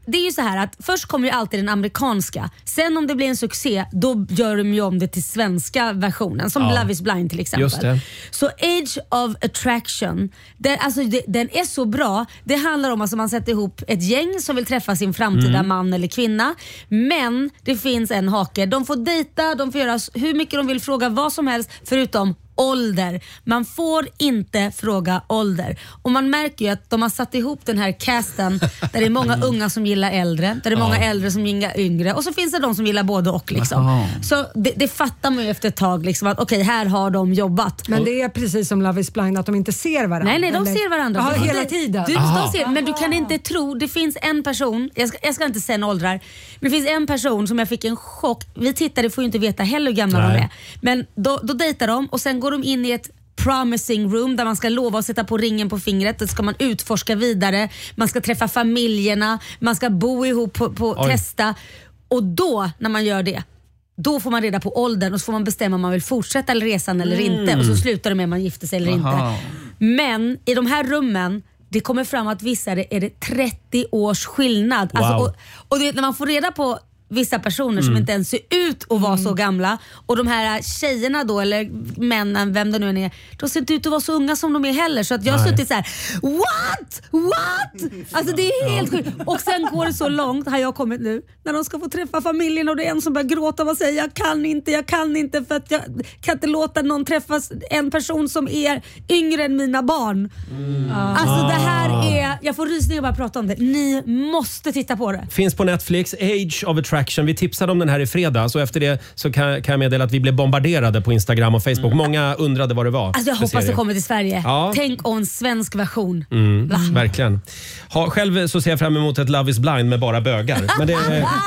det är ju så här att först kommer ju alltid den amerikanska. Sen om det blir en succé, då gör de ju om det till svenska versionen. Som ja. Love is blind till exempel. Just det. Så Age of Attraction, den, alltså, det, den är så bra. Det handlar om att alltså, man sätter ihop ett gäng som vill träffa sin framtida mm. man eller kvinna. Men det finns en hake. De får dejta, de får göra hur mycket de vill, fråga vad som helst förutom ålder. Man får inte fråga ålder. Och man märker ju att de har satt ihop den här casten där det är många unga som gillar äldre, där det är många ja. äldre som gillar yngre, och så finns det de som gillar både och liksom. Aha. Så det, det fattar man ju efter ett tag liksom, att okej, okay, här har de jobbat. Men det är precis som Love is blind, att de inte ser varandra. Nej, nej, de eller? ser varandra. Aha, hela tiden. Du, de ser, men du kan inte tro, det finns en person, jag ska, jag ska inte säga åldrar, men det finns en person som jag fick en chock. Vi tittare får ju inte veta heller hur gamla nej. de är. Men då, då dejtar de och sen går de in i ett promising room där man ska lova att sätta på ringen på fingret. Då ska man utforska vidare. Man ska träffa familjerna. Man ska bo ihop på, på testa. Och då, när man gör det, då får man reda på åldern och så får man bestämma om man vill fortsätta eller resan eller mm. inte. Och så slutar det med om man gifter sig eller Aha. inte. Men i de här rummen, det kommer fram att vissa är det trettio års skillnad. Wow. Alltså, och och det, när man får reda på vissa personer som mm. inte ens ser ut att vara mm. så gamla, och de här tjejerna då, eller männen, vem det nu än är, de ser inte ut att vara så unga som de är heller, så att jag har suttit så här: what? What? Alltså det är helt sjukt. Och sen går det så långt, har jag kommit nu, när de ska få träffa familjen och det är en som börjar gråta och säger jag kan inte, jag kan inte för att jag kan inte låta någon träffa en person som är yngre än mina barn. Mm. Alltså det här är, jag får rysningar bara prata om det. Ni måste titta på det. Finns på Netflix, Age of Attraction. Vi tipsade om den här i fredags och efter det så kan, kan jag meddela att vi blev bombarderade på Instagram och Facebook. Mm. Många undrade vad det var. Alltså jag hoppas serie. Det kommer till Sverige. Ja. Tänk om en svensk version. Mm, verkligen. Ha, själv så ser jag fram emot ett Love is blind med bara bögar. Men det,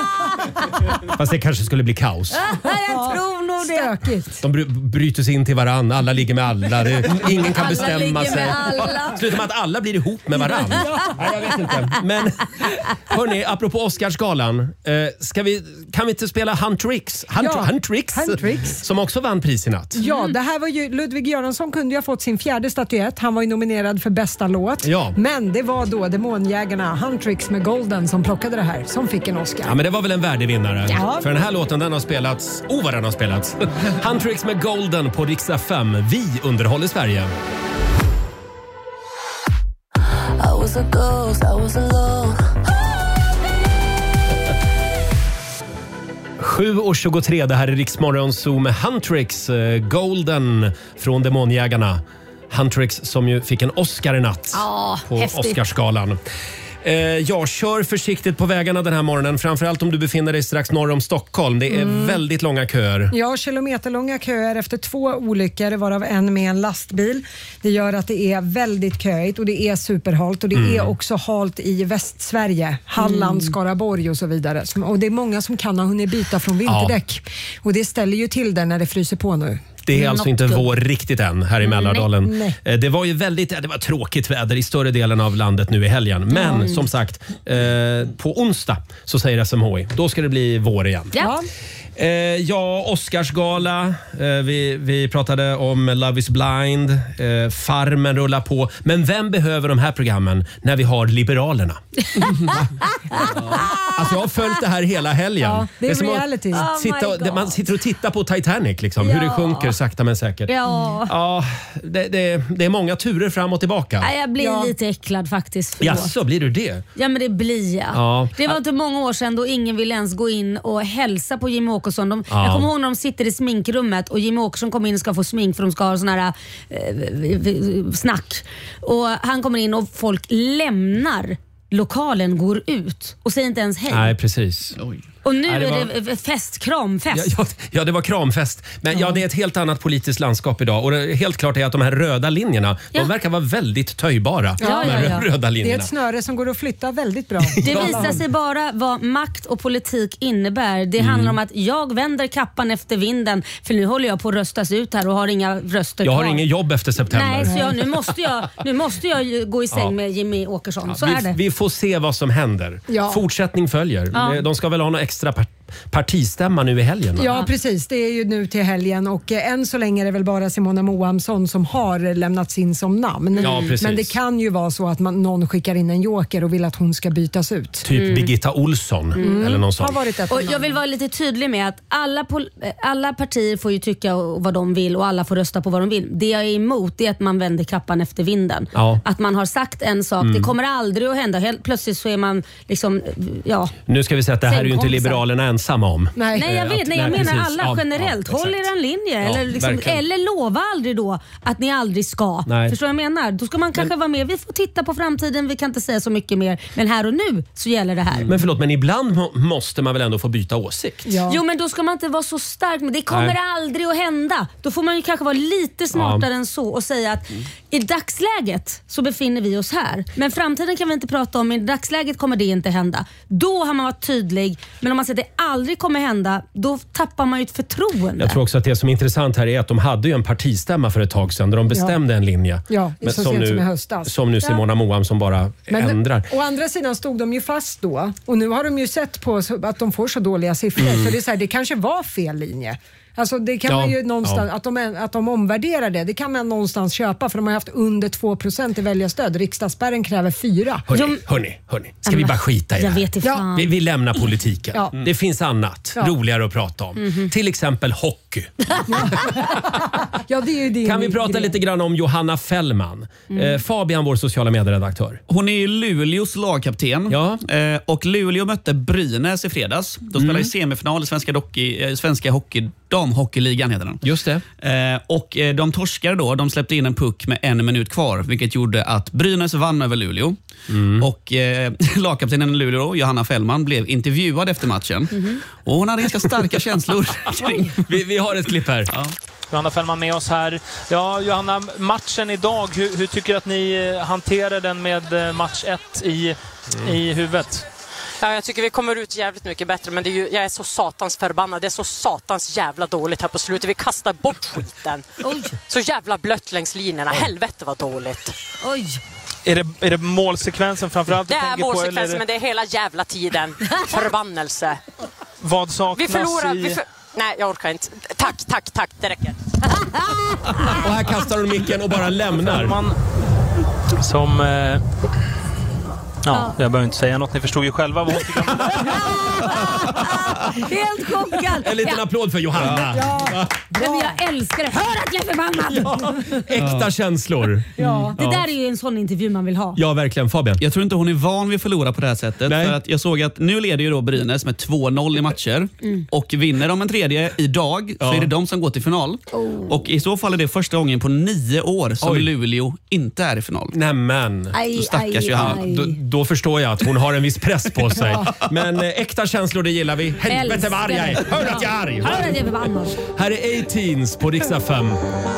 fast det kanske skulle bli kaos. Jag tror nog det. Stökigt. De bry, bryter sig in till varann. Alla ligger med alla. Det, ingen kan alla bestämma sig. Alla. Slutar med att alla blir ihop med varann. Nej, jag vet inte. Men hörni, apropå Oscarsgalan. Eh, ska vi, kan vi inte spela Huntrix? Hunt, ja, Huntrix, Huntrix som också vann pris i natt. Ja, det här var ju Ludvig Göransson kunde ju ha fått sin fjärde statyett. Han var ju nominerad för bästa låt. Ja. Men det var då Demonjägarna Huntrix med Golden som plockade det här, som fick en Oscar. Ja, men det var väl en värdig vinnare. Ja. För den här låten, den har spelats. Oh, vad den har spelats. Huntrix med Golden på Rix F M. Vi underhåller Sverige. I was a ghost, I was alone. sju och tjugotre, det här är Rix Morgon Zoo med Huntrix, eh, Golden från Demonjägarna. Huntrix som ju fick en Oscar i natt oh, på häftigt. Oscarsgalan. Eh, jag kör försiktigt på vägarna den här morgonen, framförallt om du befinner dig strax norr om Stockholm. Det är mm. väldigt långa köer. Ja, kilometerlånga köer efter två olyckor, varav en med en lastbil. Det gör att det är väldigt köigt och det är superhalt och det mm. är också halt i Västsverige, Halland, mm. Skaraborg och så vidare. Och det är många som kan ha hunnit byta från vinterdäck. Ja. Och det ställer ju till det när det fryser på nu. Det är alltså inte good. vår riktigt än här i Mälardalen. Nej, nej. Det var ju väldigt, det var tråkigt väder i större delen av landet nu i helgen. Men mm. som sagt, eh, på onsdag så säger S M H I, då ska det bli vår igen. Ja. Eh, ja, Oscarsgala. Eh, vi, vi pratade om Love is blind. Eh, Farmen rullar på. Men vem behöver de här programmen när vi har Liberalerna? Alltså jag har följt det här hela helgen. Ja, det är, det är som reality. att sitta och, man sitter och tittar på Titanic liksom, ja. Hur det sjunker sakta men säkert. Ja, ja det, det, det är många turer fram och tillbaka. Ja, jag blir ja. lite äcklad faktiskt. Ja, så blir du det? Ja, men det blir jag. Ja. Det var inte många år sedan då ingen ville ens gå in och hälsa på Jimmy Åkesson. De, ja. Jag kommer ihåg när de sitter i sminkrummet och Jimmy Åkesson kommer in och ska få smink för de ska ha sån här eh, snack. Och han kommer in och folk lämnar lokalen, går ut och säger inte ens hej. Nej, precis. Oj. Och nu Nej, det var... är det fest, kramfest. Ja, ja, ja, det var kramfest. Men ja. ja, det är ett helt annat politiskt landskap idag. Och det helt klart är att de här röda linjerna, ja. de verkar vara väldigt töjbara. Ja, de här ja, ja. röda linjerna. Det är ett snöre som går att flytta väldigt bra. Det visar sig bara vad makt och politik innebär. Det mm. handlar om att jag vänder kappan efter vinden, för nu håller jag på att röstas ut här och har inga röster Jag kvar. har ingen jobb efter september. Nej, så jag, nu, måste jag, nu måste jag gå i säng ja. med Jimmy Åkesson. Ja, så vi, är det. Vi får se vad som händer. Ja. Fortsättning följer. Ja. De ska väl ha några extra part- partistämma nu i helgen. Va? Ja, precis. Det är ju nu till helgen och eh, än så länge är det väl bara Simona Moamsson som har lämnats in som namn. Ja, precis. Men det kan ju vara så att man, någon skickar in en joker och vill att hon ska bytas ut. Typ mm. Birgitta Olsson mm. eller någon sån. Har varit ett och jag vill vara lite tydlig med att alla, pol- alla partier får ju tycka vad de vill och alla får rösta på vad de vill. Det jag är emot är att man vänder kappan efter vinden. Ja. Att man har sagt en sak, mm. det kommer aldrig att hända. Helt plötsligt så är man liksom, ja. Nu ska vi säga att det här är ju inte Liberalerna ensamma om. Nej, nej jag vet, nej, jag nej, menar precis. alla ja, generellt. Ja, håll er en linje. Ja, eller, liksom, eller lova aldrig då att ni aldrig ska. Nej. Förstår du vad jag menar? Då ska man kanske men, vara med. Vi får titta på framtiden, vi kan inte säga så mycket mer. Men här och nu så gäller det här. Men förlåt, men ibland må, måste man väl ändå få byta åsikt? Ja. Jo, men då ska man inte vara så stark. Men det kommer nej. aldrig att hända. Då får man ju kanske vara lite smartare ja. än så och säga att mm. i dagsläget så befinner vi oss här. Men framtiden kan vi inte prata om. I dagsläget kommer det inte hända. Då har man varit tydlig. Men om man säger att det aldrig kommer hända, då tappar man ju ett förtroende. Jag tror också att det som är intressant här är att de hade ju en partistämma för ett tag sedan där de bestämde ja. en linje. Ja, men så som, sent nu, som i höstas. som nu Simona ja. Moam som bara men ändrar. Å andra sidan stod de ju fast då och nu har de ju sett på att de får så dåliga siffror mm. så det är så här, det kanske var fel linje. Alltså det kan ja, man ju någonstans, ja. att, de, att de omvärderar det, det kan man någonstans köpa för de har haft under två procent i väljarstöd. Riksdagsspärren kräver fyra. Hörni, hörni, hörni. Ska vi bara skita i det här? Ja. Vi, vi lämnar politiken. Ja. Det finns annat ja. roligare att prata om. Mm-hmm. Till exempel hockey. ja, det är ju din kan vi prata grej. lite grann om Johanna Fällman? Mm. Eh, Fabian, vår sociala medieredaktör. Hon är ju Luleås lagkapten. Ja. Eh, och Luleå mötte Brynäs i fredags. De spelar mm. i semifinal i Svenska, dockey, eh, svenska hockey, damhockeyligan heter den. Just det. Eh, och eh, de torskade då. De släppte in en puck med en minut kvar, vilket gjorde att Brynäs vann över Luleå. Mm. Och eh, lagkaptenen i Luleå, Johanna Fällman, blev intervjuad efter matchen. Mm. Och hon hade ganska starka känslor. vi, vi har ett klipp här. Ja. Johanna Fällman med oss här. Ja, Johanna, matchen idag, hur, hur tycker du att ni hanterar den med match ett i, mm. i huvudet? Ja, jag tycker vi kommer ut jävligt mycket bättre, men det är ju, jag är så satans förbannad. Det är så satans jävla dåligt här på slutet. Vi kastar bort skiten. Oj. Så jävla blött längs linjerna. Oj. Helvete vad dåligt. Oj. Är det, är det målsekvensen framförallt? Det är målsekvensen, på, men det är hela jävla tiden. Förbannelse. Vad saknas vi förlorar, i... Vi för... Nej, jag orkar inte. Tack, tack, tack. Det räcker. Och här kastar de micken och bara lämnar. Man, som... Eh... Ja, jag behöver inte säga något. Ni förstod ju själva vad hon tycker. Helt chockad. En liten ja. applåd för Johanna. Ja. Ja. Men jag älskar det. Hör att jag är förbannad. Ja. Äkta känslor. Ja. Det där är ju en sån intervju man vill ha. Ja, verkligen. Fabian. Jag tror inte hon är van vid att förlora på det här sättet. Nej. För att jag såg att nu leder ju då Brynäs med två noll i matcher. Mm. Och vinner de en tredje idag ja. så är det de som går till final. Oh. Och i så fall är det första gången på nio år som Oj. Luleå inte är i final. Nämen. Då stackars Johanna. Då, då förstår jag att hon har en viss press på sig. Ja. Men eh, äkta känslor, det gillar vi. Helvete vad arg jag är. Hör att jag är arg. Hör att jag är förbannad. Här är A-Teens på Rix F M.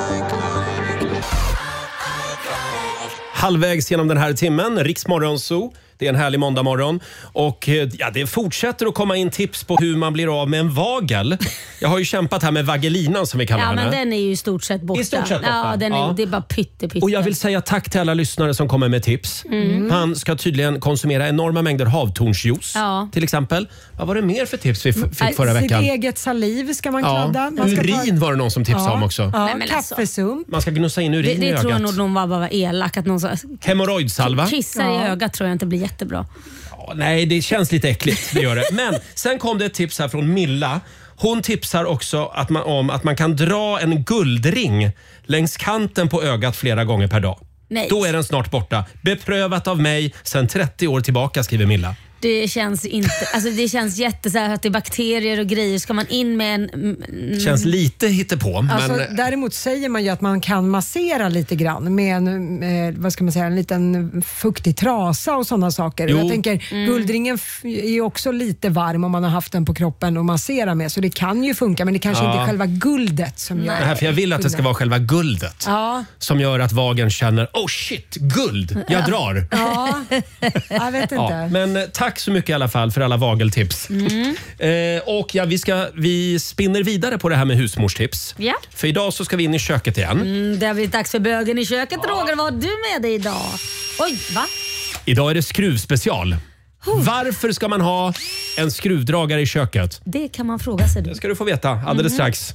Halvvägs genom den här timmen. Rix Morgonzoo. Det är en härlig måndagmorgon. Och ja, det fortsätter att komma in tips på hur man blir av med en vagel. Jag har ju kämpat här med vagelinan som vi kallar ja, henne. Ja, men den är ju i stort sett borta. I stort sett borta. Ja, den är, ja. det är bara pytte, pytte. Och jag vill säga tack till alla lyssnare som kommer med tips. Mm. Han ska tydligen konsumera enorma mängder havtornsjuice. Ja. Till exempel. Vad var det mer för tips vi f- fick förra veckan? Sitt eget saliv ska man kladda. Ja. Urin var det någon som tipsade ja. om också. Ja. Nej, kaffesump. Man ska gnussa in urin det, i det ögat. Det tror jag nog någon var bara elak. Att någon så... Hemorrojdsalva. Kissar ja. i ögat tror jag inte blir jättebra. Nej, det känns lite äckligt, det gör det. Men sen kom det ett tips här från Milla. Hon tipsar också att man, om att man kan dra en guldring längs kanten på ögat flera gånger per dag. Nej. Då är den snart borta. Beprövat av mig sedan trettio år tillbaka, skriver Milla. Det känns inte, alltså det känns jätte så här att det är bakterier och grejer. Ska man in med en... Mm, känns lite hittepå. Alltså, men... Däremot säger man ju att man kan massera lite grann med en, eh, vad ska man säga, en liten fuktig trasa och sådana saker. Jo. Jag tänker, Mm. guldringen f- är ju också lite varm om man har haft den på kroppen och massera med. Så det kan ju funka, men det kanske Ja. inte är själva guldet som gör Nej, för jag vill att det ska vara själva guldet ja. som gör att vagen känner, oh shit, guld, jag drar. Ja, jag vet inte. Ja, men eh, tack så mycket i alla fall för alla vageltips. Mm. Eh, och ja, vi, ska, vi spinner vidare på det här med husmorstips. Ja. För idag så ska vi in i köket igen. Mm, det har blivit dags för bögen i köket. Ja. Roger, vad har du med dig idag? Oj, va? Idag är det skruvspecial. Varför ska man ha en skruvdragare i köket? Det kan man fråga sig. Det ska du få veta alldeles Mhm. strax.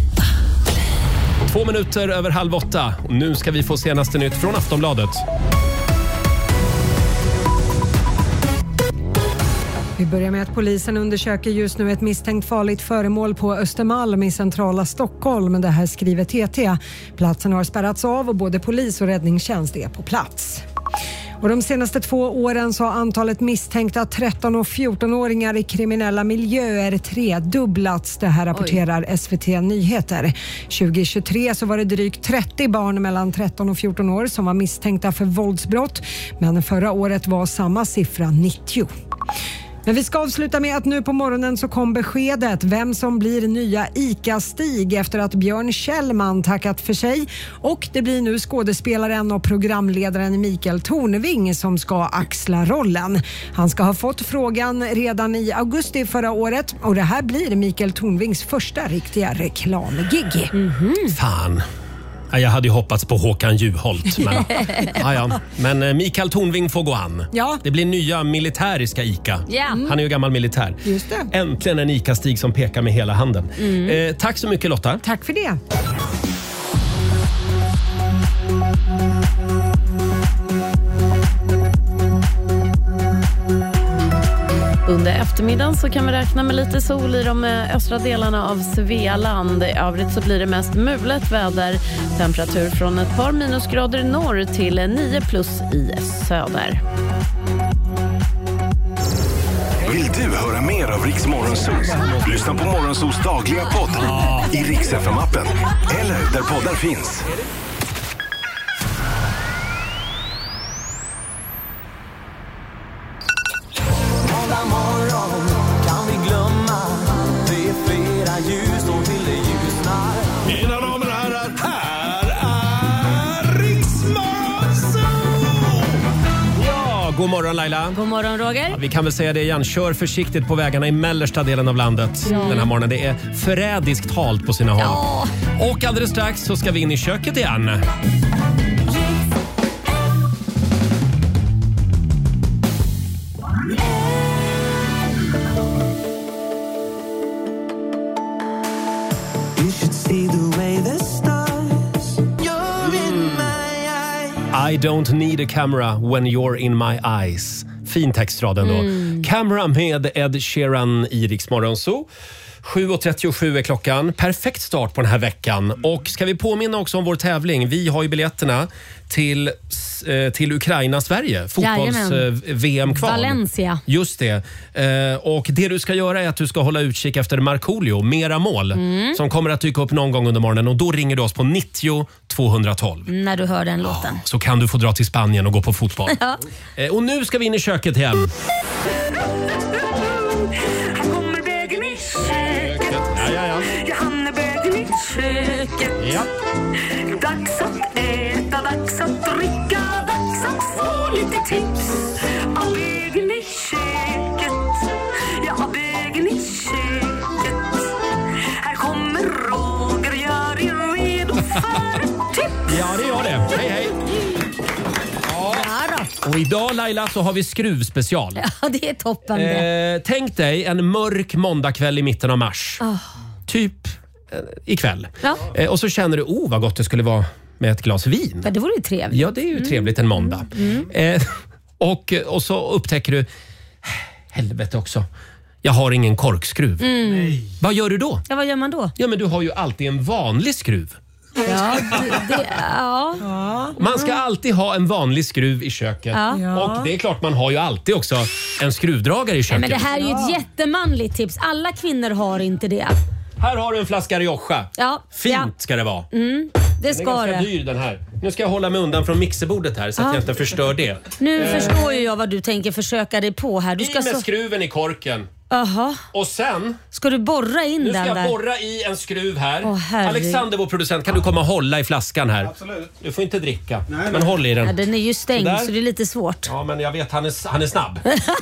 Två minuter över halv åtta. Och nu ska vi få senaste nytt från Aftonbladet. Vi börjar med att polisen undersöker just nu ett misstänkt farligt föremål på Östermalm i centrala Stockholm. Det här skriver T T. Platsen har spärrats av och både polis och räddningstjänst är på plats. Och de senaste två åren så har antalet misstänkta tretton- och fjorton-åringar i kriminella miljöer tredubblats. Det här rapporterar Oj. S V T Nyheter. tjugo tjugotre så var det drygt trettio barn mellan tretton och fjorton år som var misstänkta för våldsbrott. Men förra året var samma siffra nittio. Men vi ska avsluta med att nu på morgonen så kom beskedet vem som blir nya ICA-Stig efter att Björn Kjellman tackat för sig. Och det blir nu skådespelaren och programledaren Mikael Tornving som ska axla rollen. Han ska ha fått frågan redan i augusti förra året och det här blir Mikael Tornvings första riktiga reklamgig. Mm-hmm. Fan. Ja, jag hade ju hoppats på Håkan Juholt. Men, ja, ja. men eh, Mikael Tornving får gå an. Ja. Det blir nya militäriska ICA. Ja. Mm. Han är ju gammal militär. Just det. Äntligen en ICA-Stig som pekar med hela handen. Mm. Eh, tack så mycket Lotta. Tack för det. Under eftermiddagen så kan vi räkna med lite sol i de östra delarna av Svealand. I övrigt så blir det mest mulet väder. Temperatur från ett par minusgrader i norr till nio plus i söder. Vill du höra mer av Rix Morgonzoo? Lyssna på Morgonzoos dagliga podd i Rix F M-appen eller där poddar finns. Mina damer och herrar, här är Rix Morgonzoo! Ja, god morgon Laila. God morgon Roger. Ja, vi kan väl säga det igen. Kör försiktigt på vägarna i mellersta delen av landet Ja. den här morgonen. Det är förrädiskt halt på sina håll. Ja. Och alldeles strax så ska vi in i köket igen. I don't need a camera when you're in my eyes. Fin textrad ändå. Mm. Camera med Ed Sheeran i Rix Morgonzoo. sju och trettiosju är klockan. Perfekt start på den här veckan. Och ska vi påminna också om vår tävling. Vi har ju biljetterna till, eh, till Ukraina-Sverige. Fotbolls-V M-kval. Valencia. Just det. Eh, och det du ska göra är att du ska hålla utkik efter Markoolio, Mera mål, Mm. som kommer att dyka upp någon gång under morgonen. Och då ringer du oss på nittio tvåhundratolv. När du hör den låten. Så kan du få dra till Spanien och gå på fotboll. Ja. Eh, och nu ska vi in i köket igen. Ja, ja, ja. Johannebögen i köket. Ja. Dags att äta, dags att dricka, dags att få lite tips. Av bögen i köket, ja, av bögen i köket. Här kommer Roger, gör er redo för ett tips. Ja, det gör det. Hej, hej. Och idag Laila så har vi skruvspecial. Ja, det är toppen det. Eh, tänk dig en mörk måndagkväll i mitten av mars. Oh. Typ eh, ikväll. Ja. Eh, och så känner du, oh vad gott det skulle vara med ett glas vin. Ja, det vore ju trevligt. Ja, det är ju trevligt en måndag. Mm. Eh, och, och så upptäcker du, helvete också, jag har ingen korkskruv. Mm. Vad gör du då? Ja, vad gör man då? Ja, men du har ju alltid en vanlig skruv. Ja, det, det, ja. Man ska alltid ha en vanlig skruv i köket. Ja. Och det är klart man har ju alltid också en skruvdragare i köket. Nej, men det här är ju ett jättemanligt tips. Alla kvinnor har inte det. Här har du en flaska Rioja. Ja. Fint ja. ska det vara. Mm, det ska den är ganska det. dyr den här. Nu ska jag hålla mig undan från mixerbordet här så att Ja. jag inte förstör det. Nu Eh, förstår ju jag vad du tänker försöka dig på här. Du I ska med så... skruven i korken. Aha. Och sen... Ska du borra in Nu ska den jag där? borra i en skruv här. Åh, herregud. Alexander, vår producent, kan du komma och hålla i flaskan här? Absolut. Du får inte dricka, men håll i den. Ja, den är ju stängd Sådär. så det är lite svårt. Ja, men jag vet, han är, han är snabb.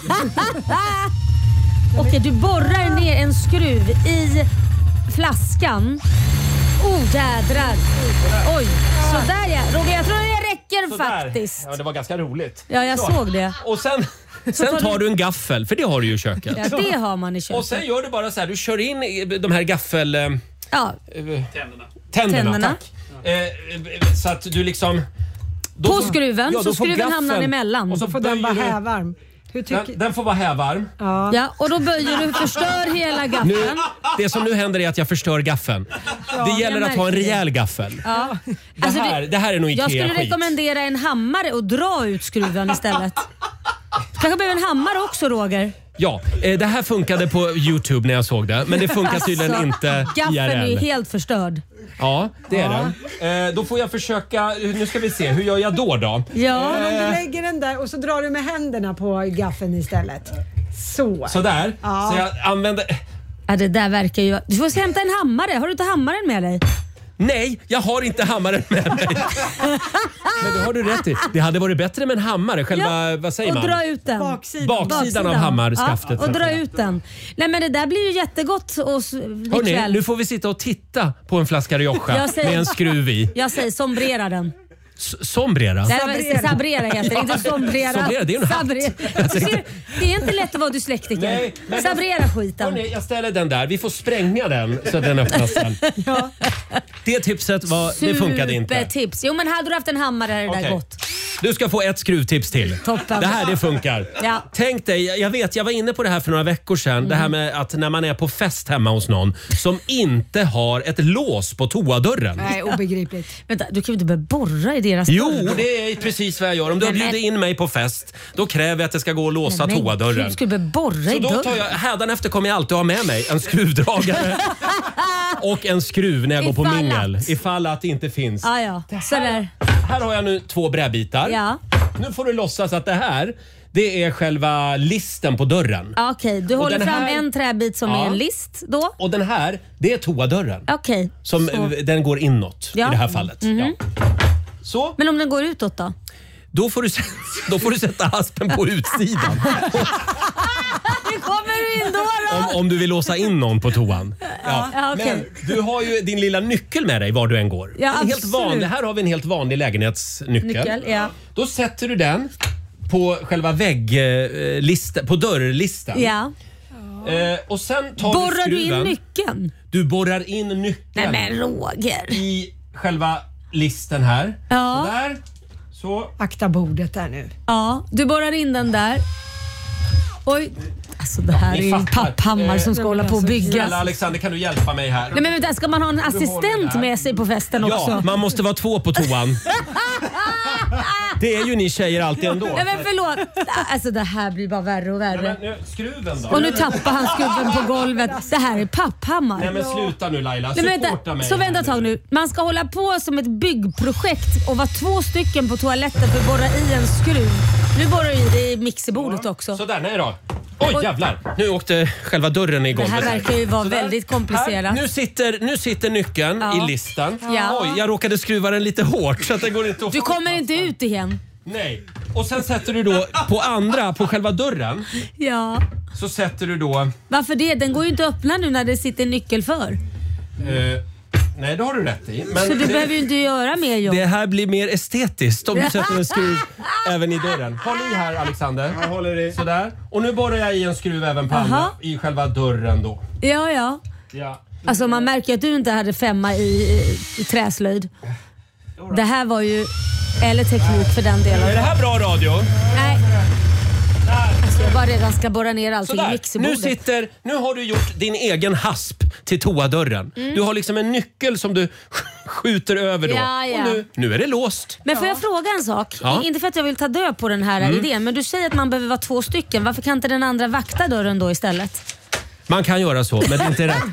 Okej, du borrar ner en skruv i flaskan. Oh, jädrar. Oj, sådär ja. Roger, jag tror det räcker Sådär. faktiskt. Ja, det var ganska roligt. Ja, jag Så. såg det. Och sen, Sen tar, tar du en gaffel, för det har du ju i köket. Ja, det har man i köket. Och sen gör du bara så här, du kör in de här gaffel... Ja. Tänderna. Tänderna, Tänderna. tack. Eh, så att du liksom... På får, skruven, ja, så skruven gaffel, hamnar emellan. Och så får den vara hävarm. Hur tycker... den, den får vara hävarm. Ja. ja, och då böjer du, förstör hela gaffeln. Nu, det som nu händer är att jag förstör gaffeln. Ja, det gäller att ha en rejäl gaffel. Ja. Det, alltså här, det, det här är nog Ikea-skit. Jag skulle rekommendera en hammare och dra ut skruven istället. Kanske behöver en hammare också, Roger. Ja, det här funkade på YouTube när jag såg det. Men det funkar tydligen alltså, inte I R L. Gaffeln är helt förstörd. Ja, det är ja. den. Eh, då får jag försöka... Nu ska vi se, hur gör jag då då? Ja, eh, du lägger den där och så drar du med händerna på gaffeln istället. Så. Sådär. Ja. Så jag använder... Ja, det där verkar ju... Du får hämta en hammare. Har du inte hammaren med dig? Nej, jag har inte hammaren med mig. Men det har du rätt i. Det hade varit bättre med en hammare. Själva, ja, vad säger och man? Och dra ut den. Baksidan, Baksidan, Baksidan. av hammarskaftet. Ja, och dra ut den. Nej, men det där blir ju jättegott. Och hörrni, nu får vi sitta och titta på en flaska Rioja säger, med en skruv i. Jag säger sombrera den. Sombrera? Sabrera, sabrera heter det, inte sombrera. Sombrera, det är ju en hatt. Ser, det är inte lätt att vara dyslektiker. Nej, men sabrera skiten. Hörrni, jag ställer den där. Vi får spränga den så att den öppnas sen. Ja. Det tipset var, det funkade inte. Supertips. Jo, men hade du haft en hammare är det okay. där gott. Du ska få ett skruvtips till. Toppen. Det här, det funkar. Ja. Tänk dig, jag vet, jag var inne på det här för några veckor sedan. Mm. Det här med att när man är på fest hemma hos någon som inte har ett lås på toadörren. Nej, obegripligt. Vänta, du kan ju inte börja borra i deras dörr. Jo, det är precis vad jag gör. Om du har bjudit in mig på fest, då kräver jag att det ska gå att låsa Nej, toadörren. Du skulle börja borra Så i dörren. då tar jag, hädanefter kommer jag alltid ha med mig en skruvdragare och en skruv när jag går på Ifall mingel. att. Ifall att det inte finns. Ah, ja. Så där. Här har jag nu två brädbitar. Ja. Nu får du låtsas att det här, det är själva listen på dörren. Okej, okay, du och håller fram här, en träbit som ja. är en list då. Och den här, det är toadörren. Okej. Okay, som så. Den går inåt ja. i det här fallet. Mm-hmm. Ja. Så. Men om den går utåt då? Då får du, då får du sätta haspen på utsidan. Hur kommer du in då? då? Om, om du vill låsa in någon på toan. Ja. Ja, okay. Men du har ju din lilla nyckel med dig var du än går. Ja, en helt vanlig, här har vi en helt vanlig lägenhetsnyckel. Nyckel, ja. Då sätter du den på själva vägglisten, på dörrlistan. Ja. Eh, och sen tar borrar du, du in nyckeln? Du borrar in nyckeln. Nej men Roger. I själva listen här. Ja. Så där. Så. Akta bordet där nu. Ja, du borrar in den där. Oj. Alltså det här ja, är en papphammar eh, som ska hålla på att byggas. Snälla Alexander, kan du hjälpa mig här? Nej men vänta, ska man ha en assistent med sig på festen också? Ja, man måste vara två på toan. Det är ju ni tjejer alltid ändå. Nej men förlåt. Alltså det här blir bara värre och värre. Nej, men, nu, skruven då? Och nu tappar han skruven på golvet. Det här är papphammar. Nej men sluta nu Laila, Nej, supporta vänta, mig. Så vänta ett tag nu. Man ska hålla på som ett byggprojekt och vara två stycken på toaletten för att borra i en skruv. Nu borrar du i det i mixerbordet också. Sådär, nej då. Oj jävlar, nu åkte själva dörren i golvet. Det här verkar ju vara Sådär. väldigt komplicerat. Här, nu, sitter, nu sitter nyckeln ja. i listan. Ja. Oj, jag råkade skruva den lite hårt så att det går inte att... Du kommer inte ut igen. Nej, och sen sätter du då på andra, på själva dörren. Ja. Så sätter du då... Varför det? Den går ju inte att öppna nu när det sitter nyckel för. Uh, nej, det har du rätt i. Men så du det, behöver ju inte göra mer jobb. Det här blir mer estetiskt om du sätter en skruv även i dörren. Håll i här Alexander. Jag håller i. Sådär. Och nu borrar jag i en skruv även på andra, i själva dörren då. Ja, ja. Ja. Alltså man märker att du inte hade femma i, i, i träslöjd. Det här var ju... Eller teknik för den delen. Är det här bra radio? Nej. Alltså jag bara redan ska borra ner allting i mixerbordet. Nu sitter, nu har du gjort din egen hasp till toadörren. Mm. Du har liksom en nyckel som du skjuter över då. Ja, ja. Och nu, nu är det låst. Men får jag fråga en sak? Ja. Inte för att jag vill ta död på den här Mm. idén, men du säger att man behöver vara två stycken. Varför kan inte den andra vakta dörren då istället? Man kan göra så, men det är inte rätt.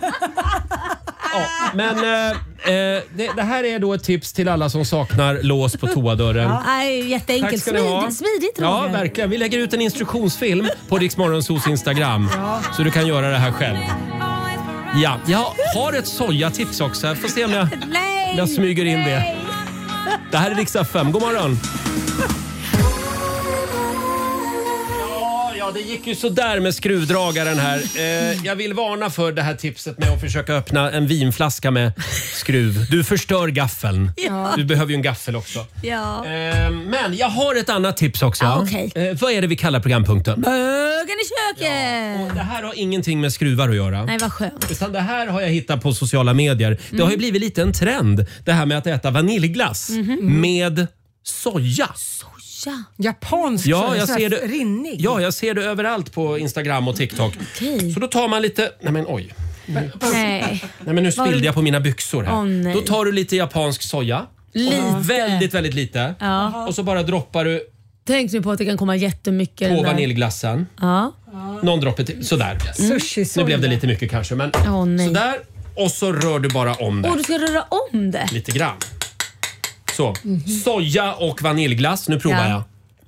Ja, men eh, eh, det, det här är då ett tips till alla som saknar lås på toadörren. Ja, nej, jätteenkelt. Smidigt, smidigt Ja, verkligen. Vi lägger ut en instruktionsfilm på Rix Morgonzos Instagram. Ja. Så du kan göra det här själv. Ja, jag har ett sojatips också. Jag får se om jag, nej, jag smyger in nej. det. Det här är Rix F M. God morgon. Ja, Ja, det gick ju så där med skruvdragaren här. Eh, jag vill varna för det här tipset med att försöka öppna en vinflaska med skruv. Du förstör gaffeln. Ja. Du behöver ju en gaffel också. Ja. Eh, men jag har ett annat tips också. Ah, okay. eh, vad är det vi kallar programpunkten? Bögen i köket! Och det här har ingenting med skruvar att göra. Nej, vad skönt. Utan det här har jag hittat på sociala medier. Det Mm. har ju blivit lite en trend. Det här med att äta vaniljglass Mhm. med soja. Soja? Japansk Ja, soja, jag så här ser det, rinnig. ja, jag ser det överallt på Instagram och TikTok. Okej. Så då tar man lite... Nej men oj. Nej. Nej men nu Var spillde du- jag på mina byxor här. Åh, nej. Då tar du lite japansk soja. Lite. Väldigt, väldigt lite. Ja. Och så bara droppar du Tänk nu på att det kan komma jättemycket. på den där. vaniljglassen. Ja. Någon droppe till. Sådär. Sushi Nu soja. blev det lite mycket kanske. Men Åh, nej. sådär. Och så rör du bara om det. Åh, du ska röra om det. Lite grann. Så. Soja och vaniljglass. Nu provar Ja. jag.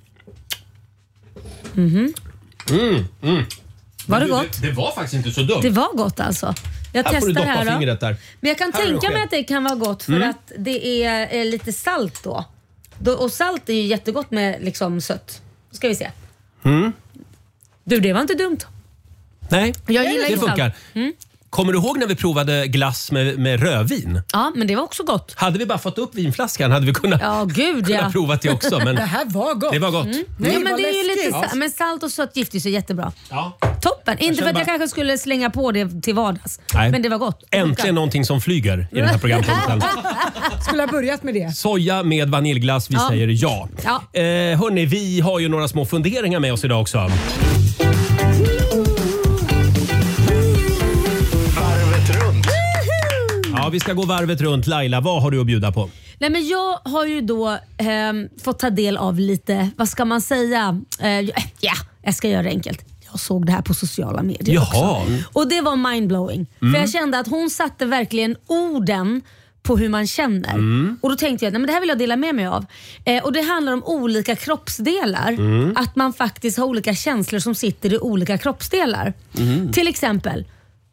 Mhm. Mm, mm. Var det Du, gott? Det, det var faktiskt inte så dumt. Det var gott alltså. Jag Här får du testar doppa här då. fingret där. Men jag kan Här har du tänka en mig sked. att det kan vara gott för Mm. att det är eh, lite salt då. då. Och salt är ju jättegott med liksom sött. Ska vi se. Mm. Du, det var inte dumt. Nej, Jag gillar det ju salt. funkar. Mm. Kommer du ihåg när vi provade glass med, med rödvin? Ja, men det var också gott. Hade vi bara fått upp vinflaskan hade vi kunnat, Ja, gud kunnat ja. prova det också. Men Det här var gott. det var gott. Mm. Nej, Ja, men vad det är ju lite läskigt. sa- men salt och sött gifter sig jättebra. Ja. Toppen. Inte för känner att jag bara- kanske skulle slänga på det till vardags. Nej. Men det var gott. Äntligen någonting som flyger i den här programpunkten. Skulle ha börjat med det. Soja med vaniljglass, vi Ja. säger ja. Ja. Eh, hörni, vi har ju några små funderingar med oss idag också. Varvet runt. Ja, vi ska gå varvet runt. Laila, vad har du att bjuda på? Nej, men jag har ju då ehm, fått ta del av lite, vad ska man säga? Eh, ja, jag ska göra det enkelt. Jag såg det här på sociala medier Jaha. också. Och det var mindblowing. Mm. För jag kände att hon satte verkligen orden på hur man känner. Mm. Och då tänkte jag, nej, men det här vill jag dela med mig av. Eh, och det handlar om olika kroppsdelar. Mm. Att man faktiskt har olika känslor som sitter i olika kroppsdelar. Mm. Till exempel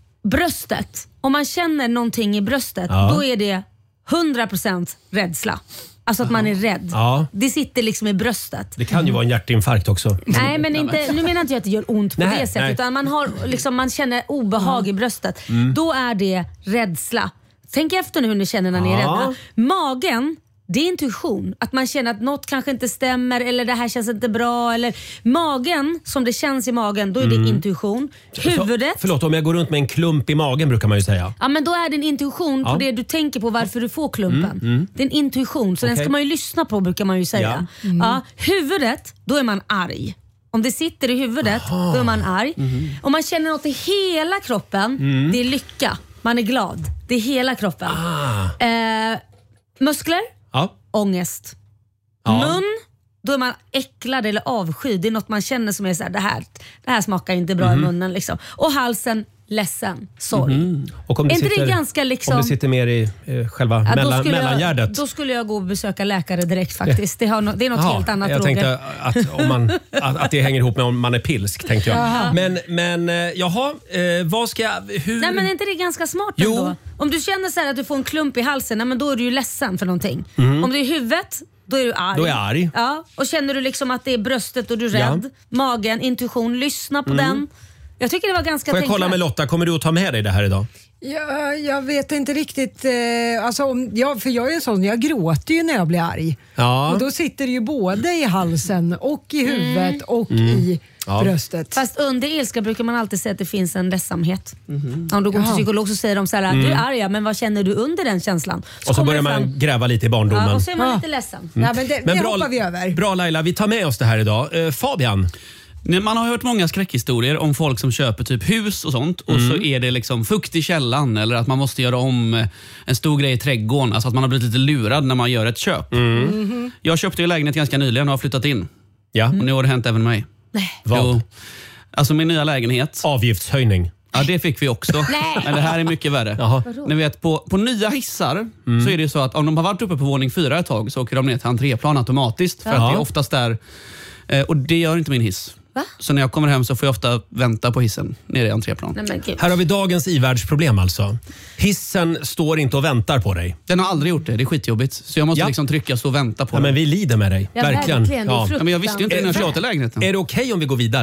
bröstet. Om man känner någonting i bröstet, Ja. då är det hundra procent rädsla. Alltså att man är rädd. Ja. Det sitter liksom i bröstet. Det kan ju vara en hjärtinfarkt också. Nej, men inte, nu menar inte jag att det gör ont på Nej, det sättet. nej. Utan man, har, liksom, man känner obehag i bröstet. Mm. Då är det rädsla. Tänk efter nu hur ni känner när ni är Ja. rädda. Magen, det är intuition. Att man känner att något kanske inte stämmer eller det här känns inte bra. Eller magen, som det känns i magen, då är det Mm. intuition. Huvudet, Så, förlåt, om jag går runt med en klump i magen brukar man ju säga. ja, men då är det en intuition på Ja. det du tänker på varför du får klumpen. Mm, mm. Det är en intuition, så den Okej. ska man ju lyssna på brukar man ju säga. Ja. Ja. Huvudet, då är man arg. Om det sitter i huvudet, då är man arg. Om man känner något i hela kroppen, Mm. det är lycka. Man är glad. Det är hela kroppen. Ah. Eh, muskler, Ja. ångest. Ja. Mun, då är man äcklad eller avskydd. Det är något man känner som är så här, det här, det här smakar inte bra Mhm. i munnen. Liksom. Och halsen, ledsen, sorg. Mhm. Och om det, Är inte det sitter, ganska liksom- om det sitter mer i eh, själva Ja, då mellan, skulle mellangärdet. jag, då skulle jag gå och besöka läkare direkt faktiskt. Det, har no, det är något Jaha, helt annat, jag Roger. tänkte att, om man, att, att det hänger ihop med om man är pilsk. Tänkte jag. Jaha. Men, men eh, jaha, eh, vad ska jag... Hur? Nej, men är inte det ganska smart Jo. ändå? Om du känner så här att du får en klump i halsen, nej, men då är du ju ledsen för någonting. Mhm. Om det är huvudet, då är du arg. Då är jag arg. Ja. Och känner du liksom att det är bröstet och du är Ja. rädd, magen, intuition, lyssna på Mm. den. Jag tycker det var ganska Får jag kolla tänkvärt. med Lotta, kommer du att ta med dig det här idag? Ja, jag vet inte riktigt. Eh, alltså, om, ja, för jag är en sån, jag gråter ju när jag blir arg. Ja. Och då sitter det ju både i halsen och i huvudet Mm. och Mm. i Ja. bröstet. Fast under ilska brukar man alltid säga att det finns en ledsamhet. Om du går till Jaha. psykolog så säger de så här, Mm. du är arg, men vad känner du under den känslan? Och så kommer börjar det man fram- gräva lite i barndomen. Ja, och så är man lite ledsen. Mm. Ja, men det, Men det bra- hoppar vi över. Bra Laila, vi tar med oss det här idag. Eh, Fabian? Nej, man har hört många skräckhistorier om folk som köper typ hus och sånt och Mm. så är det liksom fukt i källan eller att man måste göra om en stor grej i trädgården. Alltså att man har blivit lite lurad när man gör ett köp. Mm. Jag köpte ju lägenhet ganska nyligen och har flyttat in. Ja. Och nu har det hänt även mig. Nej. Vad? Jo. Alltså min nya lägenhet. Avgiftshöjning. Ja, det fick vi också. Nej. Men det här är mycket värre. Jaha. Ni vet, på, på nya hissar Mm. så är det så att om de har varit uppe på våning fyra ett tag så åker de ner till entréplan automatiskt. För Ja. att det är oftast där. Eh, och det gör inte min hiss. Va? Så när jag kommer hem så får jag ofta vänta på hissen nere i entréplan. Nej, men gud. Här har vi dagens ivärldsproblem alltså. Hissen står inte och väntar på dig. Den har aldrig gjort det. Det är skitjobbigt. Så jag måste Ja. liksom trycka så och vänta på Ja, den. men vi lider med dig. Ja, verkligen. verkligen. Det är Ja, men jag visste ju inte Är, innan jag köpte lägenheten. är det okej om vi går vidare?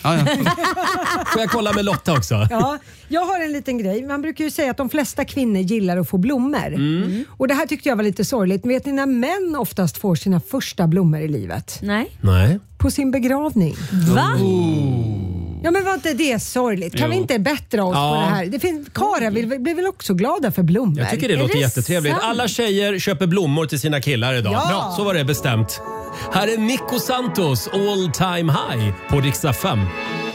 Ja, ja. Får jag kolla med Lotta också? Ja, jag har en liten grej. Man brukar ju säga att de flesta kvinnor gillar att få blommor. Mm. Och det här tyckte jag var lite sorgligt. Vet ni när män oftast får sina första blommor i livet? Nej. Nej. På sin begravning. Va? Oh. Ja, men var inte det sorgligt? Kan Jo. vi inte bättra oss Ja. på det här? Det finns, Kara vill, blir väl också glada för blommor? Jag tycker det Är låter det jättetrevligt. sant? Alla tjejer köper blommor till sina killar idag. Ja. Bra, så var det bestämt. Här är Nico Santos, All Time High på Rix F M.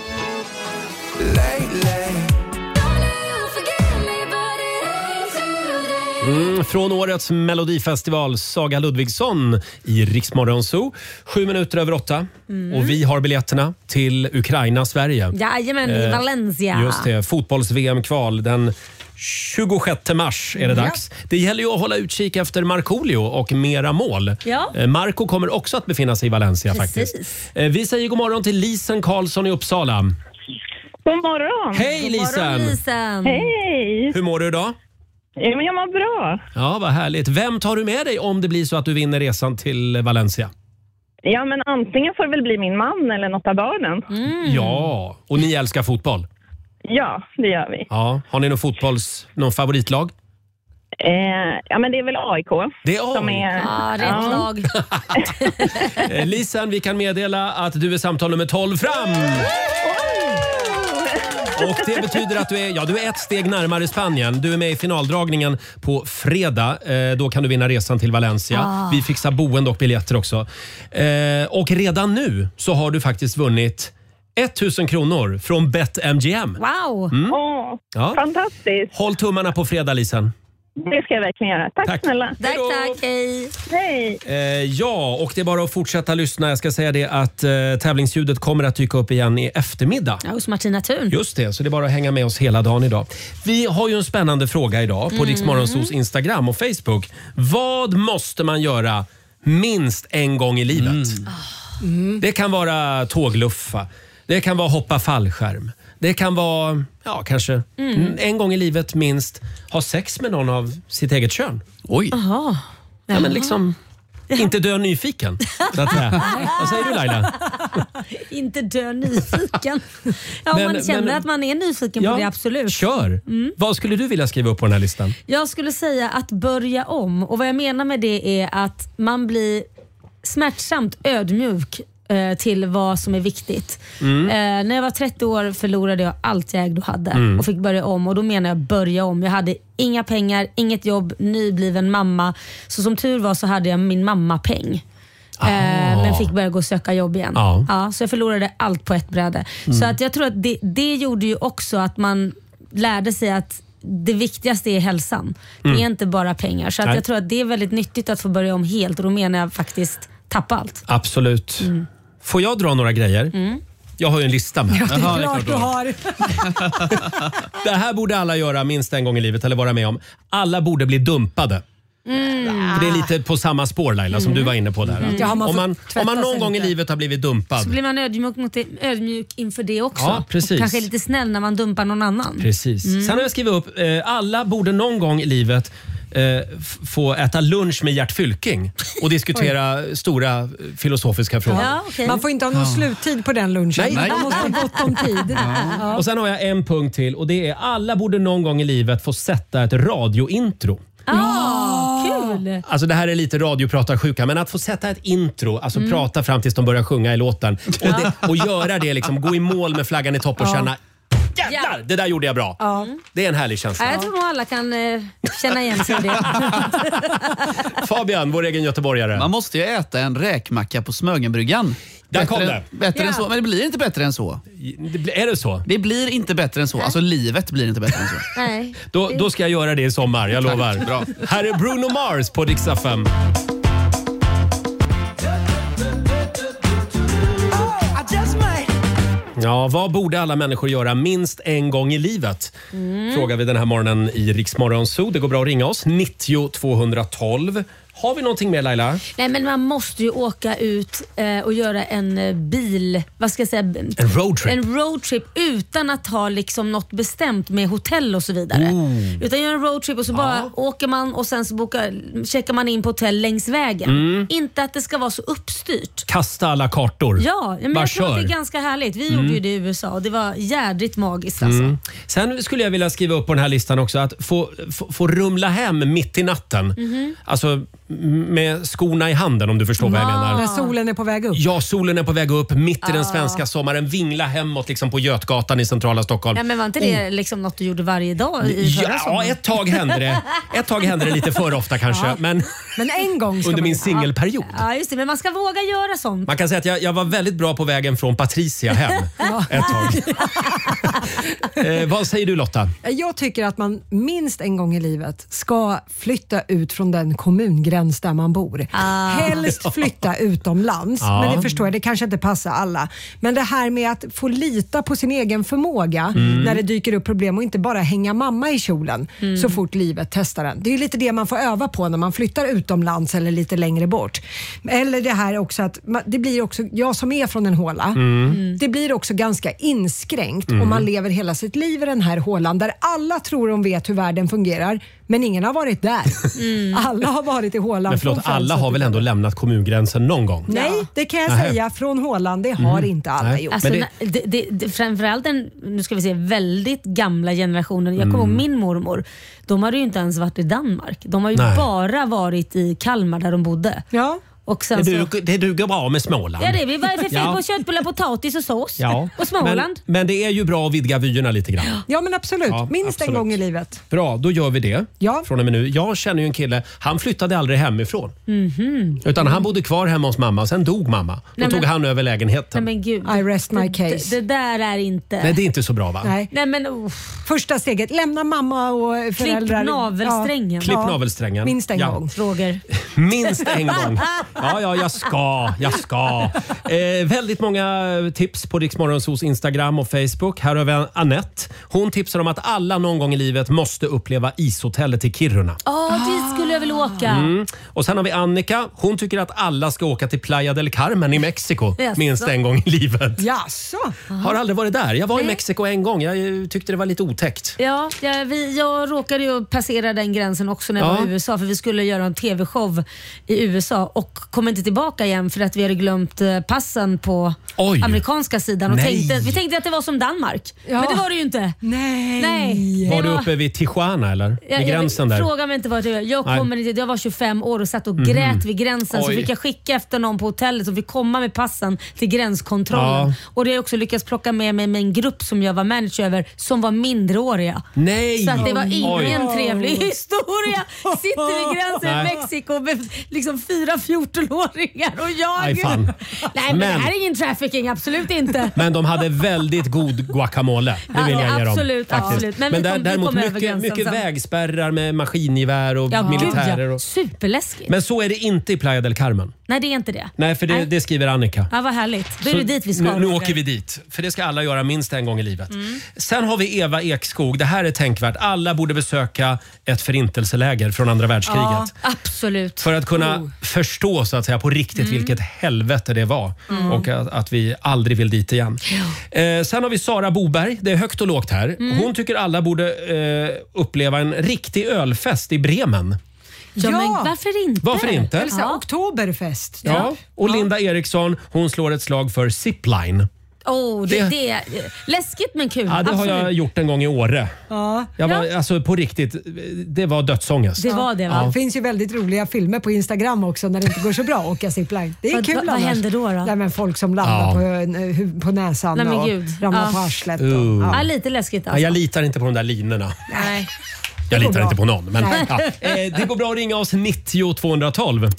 Mm, från årets Melodifestival, Saga Ludvigsson i Rix Morgon Zoo. Sju minuter över åtta. Mm. Och vi har biljetterna till Ukraina, Sverige. Jajamän, i Eh, Valencia. Just det, fotbolls-V M-kval den tjugosjätte mars är det Ja. dags. Det gäller ju att hålla utkik efter Markoolio och mera mål. Ja. Eh, Marco kommer också att befinna sig i Valencia Precis. faktiskt. Eh, Vi säger god morgon till Lisen Karlsson i Uppsala. God morgon! Hej God Lisen! morgon, Lisen. Hej! Hur mår du idag? Ja, men jag mår bra. Ja, vad härligt. Vem tar du med dig om det blir så att du vinner resan till Valencia? Ja, men antingen får det väl bli min man eller något av barnen. Mm. Ja, och ni älskar fotboll? Ja, det gör vi. Ja. Har ni någon fotbolls, någon favoritlag? Eh, ja, men det är väl A I K. Det är A I K. Som är, Ja, rätt ja. lag. Eh, Lisen, vi kan meddela att du är samtal nummer tolv fram! Och det betyder att du är, ja, du är ett steg närmare Spanien. Du är med i finaldragningen på fredag. Eh, då kan du vinna resan till Valencia. Ah. Vi fixar boende och biljetter också. Eh, och redan nu så har du faktiskt vunnit tusen kronor från BetMGM. Wow! Mm. Åh, Ja. fantastiskt. Håll tummarna på fredag, Lisen. Det ska jag verkligen göra. Tack, Tack. snälla. Tack, tack. Hej. Hej. Eh, ja, och det är bara att fortsätta lyssna. Jag ska säga det att eh, tävlingsljudet kommer att dyka upp igen i eftermiddag. Ja, hos Martina Thun. Just det, så det är bara att hänga med oss hela dagen idag. Vi har ju en spännande fråga idag på Mm. Rix Morgonzoos Instagram och Facebook. Vad måste man göra minst en gång i livet? Mm. Det kan vara tågluffa, det kan vara hoppa fallskärm. Det kan vara, ja kanske Mm. en gång i livet minst ha sex med någon av sitt eget kön. Oj. Jaha. Ja, men liksom inte dö nyfiken. Så att säga. Vad säger du Laila? Inte dö nyfiken. Ja, Men- man känner men- att man är nyfiken på det, absolut. Kör! Vad skulle du vilja skriva upp på den här listan? Jag skulle säga att börja om. Och vad jag menar med det är att man blir smärtsamt ödmjuk eh, till vad som är viktigt. Mm. Eh, när jag var trettio år förlorade jag allt jag ägde och hade Mm. och fick börja om. Och då menar jag börja om. Jag hade inga pengar, inget jobb, nybliven mamma. Så som tur var så hade jag min mammapeng. Eh, men fick börja gå och söka jobb igen. Ja. Ja, så jag förlorade allt på ett bräde. Mm. Så att jag tror att det, det gjorde ju också att man lärde sig att det viktigaste är hälsan. Det Mm. är inte bara pengar. Så att Nej. jag tror att det är väldigt nyttigt att få börja om helt. Och då menar jag faktiskt tappa allt. Absolut. Mm. Får jag dra några grejer? Mm. Jag har ju en lista med. Ja, det är Jaha, klart du har. Det här borde alla göra minst en gång i livet eller vara med om. Alla borde bli dumpade. Mm. För det är lite på samma spår Laila som du var inne på där. Mm. Att Ja, man om, får man, tvätta om man någon sig gång i lite. livet har blivit dumpad. Så blir man ödmjuk, mot det, ödmjuk inför det också. Ja, precis. Och kanske är lite snäll när man dumpar någon annan. Precis. Mm. Sen har jag skrivit upp, eh, alla borde någon gång i livet eh, f- få äta lunch med Gert Fylking och diskutera stora eh, filosofiska frågor. Ja, okej. Man får inte ha någon sluttid på den lunchen. Nej. Man måste ha gott om tid. Ja. Och sen har jag en punkt till och det är alla borde någon gång i livet få sätta ett radiointro. Ah, kul! Alltså det här är lite radiopratarsjuka, men att få sätta ett intro, alltså Mm. prata fram tills de börjar sjunga i låten och, det, och göra det, liksom, gå i mål med flaggan i topp och Ja. känna jävlar, det där gjorde jag bra. Ja. Det är en härlig känsla. Ja, jag tror nog alla kan eh, känna igen sig i det. Fabian, vår egen göteborgare. Man måste ju äta en räkmacka på Smögenbryggan. Där Bättre- kom det. Bättre Ja. än så, men det blir inte bättre än så. Det blir- Är det så? Det blir inte bättre än så. Alltså livet blir inte bättre än så. Nej. Då, då ska jag göra det i sommar, jag Tack. lovar. Bra. Här är Bruno Mars på Rix F M. Ja, vad borde alla människor göra minst en gång i livet? Mm. Frågar vi den här morgonen i Rix Morgon Zoo. Det går bra att ringa oss. nittio tvåhundratolv. Har vi någonting mer, Laila? Nej, men man måste ju åka ut eh, och göra en eh, bil, vad ska jag säga? En roadtrip. En roadtrip utan att ha liksom något bestämt med hotell och så vidare. Oh. Utan göra en roadtrip och så Ja. bara åker man och sen så bokar, checkar man in på hotell längs vägen. Mm. Inte att det ska vara så uppstyrt. Kasta alla kartor. Ja, men Bara jag tror att det kör. är ganska härligt. Vi Mm. gjorde ju det i U S A och det var jädrigt magiskt alltså. Mm. Sen skulle jag vilja skriva upp på den här listan också att få, få, få rumla hem mitt i natten. Mhm. Alltså med skorna i handen, om du förstår vad jag menar. När solen är på väg upp. Ja, solen är på väg upp mitt i den Ah. svenska sommaren. Vingla hemåt liksom på Götgatan i centrala Stockholm. Ja, men var inte det liksom något du gjorde varje dag i förra Ja, sommaren? ett tag hände det. Ett tag hände det lite för ofta kanske. Ja. Men Men en gång ska under man- min singelperiod. Ja, just det. Men man ska våga göra sånt. Man kan säga att jag, jag var väldigt bra på vägen från Patricia hem Ja. ett tag. Eh, vad säger du, Lotta? Jag tycker att man minst en gång i livet ska flytta ut från den kommungräns där man bor. Ah. Helst flytta utomlands. Ja. Men det förstår jag, det kanske inte passar alla. Men det här med att få lita på sin egen förmåga Mm. när det dyker upp problem och inte bara hänga mamma i kjolen Mm. så fort livet testar den. Det är ju lite det man får öva på när man flyttar utomlands eller lite längre bort. Eller det här också att man- det blir också, jag som är från en håla, Mm. det blir också ganska inskränkt Mm. om man lever hela sitt liv i den här hålan där alla tror de vet hur världen fungerar, men ingen har varit där. Alla har varit i hålan. Men förlåt, från alla fönstret har väl ut. ändå lämnat kommungränsen någon gång? Nej, det kan jag Nähä. säga. Från hålan, det har Mm. inte alla Nej. gjort. Alltså, Men det- det... Det, det, det, framförallt den, nu ska vi se, väldigt gamla generationen. Jag kommer ihåg Mm. min mormor. De hade ju inte ens varit i Danmark. De har ju Nej. bara varit i Kalmar där de bodde. Ja. Och sen Det, så... duger, det duger bra med Småland. Ja, det är vi. Vad är det för fel Ja. på köttbullar, potatis och sås? Ja. Och Småland? Men, men det är ju bra att vidga vyerna lite grann. Ja, men absolut. Ja, Minst absolut. en gång i livet. Bra, då gör vi det. Ja. Från och med nu. Jag känner ju en kille, han flyttade aldrig hemifrån. Mhm. Utan han bodde kvar hemma hos mamma, sen dog mamma. Då Nej, tog men- han över Nej lägenheten. men gud. I rest my Det, case. det där är inte... Nej, det är inte så bra va? Nej. Nej men uff. Första steget, lämna mamma och föräldrar. navelsträngen. Klipp navelsträngen. Minst en Ja. gång. Roger. Minst en gång. Ja, ja, jag ska. Jag ska. Eh, väldigt många tips på Rix Morgonzos Instagram och Facebook. Här har vi Annette. Hon tipsar om att alla någon gång i livet måste uppleva ishotellet i Kiruna. Ja, dit skulle jag vilja åka. Mm. Och sen har vi Annika. Hon tycker att alla ska åka till Playa del Carmen i Mexiko Jaså? minst en gång i livet. Jaså? Har aldrig varit där. Jag var i Nej. Mexiko en gång. Jag eh, tyckte det var lite otäckt. Ja, ja vi, jag råkade ju passera den gränsen också när jag Ja. var i U S A för vi skulle göra en tv-show i U S A och kom inte tillbaka igen för att vi hade glömt eh, passen på Oj. amerikanska sidan. Och Nej. tänkte, vi tänkte att det var som Danmark, Ja. men det var det ju inte. Nej. Nej. Var det du uppe vid Tijuana eller? Jag, Vid gränsen jag, där? Fråga mig inte vad det var. Jag, Nej. kommer inte, jag var tjugofem år och satt och Mhm. grät vid gränsen. Så Oj. fick jag skicka efter någon på hotellet som fick komma med passen till gränskontrollen. Ja. Och det har jag också lyckats plocka med mig med en grupp som jag var manager över som var mindreåriga. Nej! Så att det var ingen Oj. trevlig historia. Sitter vid gränsen i Nej. Mexiko med liksom fyra fjorton-åringar och jag... Aj, fan. Nej men, Men- det här är ingen trafficking, absolut inte. Men de hade väldigt god guacamole. Det Ja, vill jag ge dem. absolut, faktiskt. absolut. Men Men, vi där, kom- vi däremot kom över mycket, gränsen mycket sen. vägspärrar med maskingevär och Ja, gud, militärer. ja. Och... Superläskigt. Men så är det inte i Playa del Carmen. Nej det är inte det. Nej, för det, Nej. det skriver Annika. Ja, vad härligt. Då är Så det dit vi ska. Nu, nu Roger. åker vi dit. För det ska alla göra minst en gång i livet. Mm. Sen har vi Eva Ekskog. Det här är tänkvärt. Alla borde besöka ett förintelseläger från andra världskriget. Ja, absolut. För att kunna Oh. förstå så att säga på riktigt Mm. vilket helvete det var. Mm. Och att, att vi aldrig vill dit igen. Eh, sen har vi Sara Boberg. Det är högt och lågt här. Mm. Hon tycker alla borde eh, uppleva en riktig ölfest i Bremen. Ja, men varför inte? Varför inte? Eller så här, Oktoberfest. Ja. Och Linda Eriksson, hon slår ett slag för zipline. Oh, det, Det- det är läskigt men kul. Ja, det har Absolut. jag gjort en gång i Åre. Ja. Jag var, alltså på riktigt, det var dödsångest. Det var det va? Det finns ju väldigt roliga filmer på Instagram också när det inte går så bra att åka zipline. Det är Vad- kul vad- vad annars. händer då, då? Nej, men folk som landar Ja. på, hu- på näsan Nej, men och gud. ramlar Ja. på arslet. Och, Uh. Ja, ja. lite läskigt Ja, alltså. jag litar inte på de där linorna. Nej. Jag går litar bra. inte på någon. Men, Nej. ja. eh, det går bra att ringa oss nittio tvåhundratolv.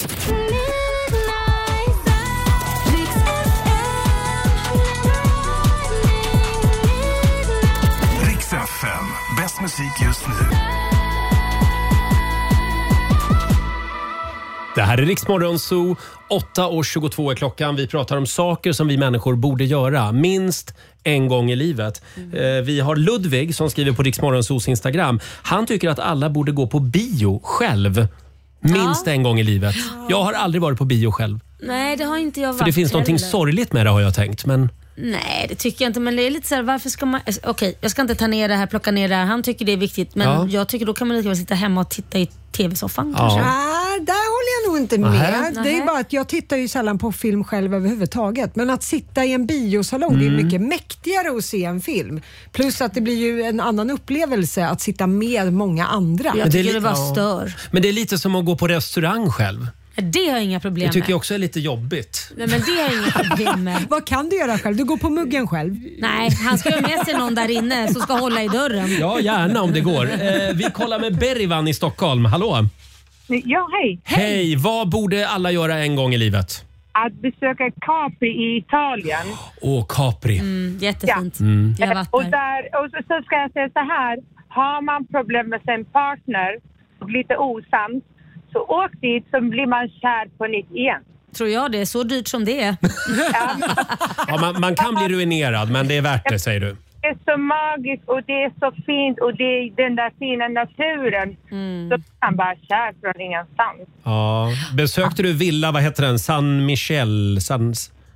Rix F M, bäst musik just nu. Det här är Rix Morgon Zoo. åtta och tjugotvå är klockan. Vi pratar om saker som vi människor borde göra minst en gång i livet. Eh, vi har Ludvig som skriver på Rix Morgon Zoos Instagram. Han tycker att alla borde gå på bio själv Minst en gång i livet. Jag har aldrig varit på bio själv. Nej, det har inte jag varit. För det finns någonting heller. sorgligt med det har jag tänkt. Men... Nej, det tycker jag inte. Men det är lite så här, varför ska man... Okej, okay, jag ska inte ta ner det här, plocka ner det här. Han tycker det är viktigt. Men ja. jag tycker då kan man lika väl sitta hemma och titta i tv-soffan ja. kanske. Ah, där håller jag nog inte med. Nähä. Det är bara att jag tittar ju sällan på film själv överhuvudtaget. Men att sitta i en biosalong, mm. det är mycket mäktigare att se en film. Plus att det blir ju en annan upplevelse att sitta med många andra. Jag tycker det, det bara ja. stör. Men det är lite som att gå på restaurang själv. Det har jag inga problem med. Det tycker jag också är lite jobbigt. Nej, men det har jag inga problem med. Vad kan du göra själv? Du går på muggen själv. Nej, han ska ha med sig någon där inne som ska hålla i dörren. Ja, gärna om det går. Eh, vi kollar med Berivan i Stockholm. Hallå? Ja, hej. Hej, vad borde alla göra en gång i livet? Att besöka Capri i Italien. Åh, Capri. Mm, jättefint. Ja. Mm. Jag har varit och, där. där, och så, så ska jag säga så här. Har man problem med sin partner och lite osams, så åk dit så blir man kär på nytt igen. Tror jag det är så dyrt som det är. Ja, man, man kan bli ruinerad, men det är värt det, säger du. Det är så magiskt och det är så fint och det är den där fina naturen. Mm. Så man bara kär från ingenstans. Ja. Besökte du villa, vad heter den? San Michel? San...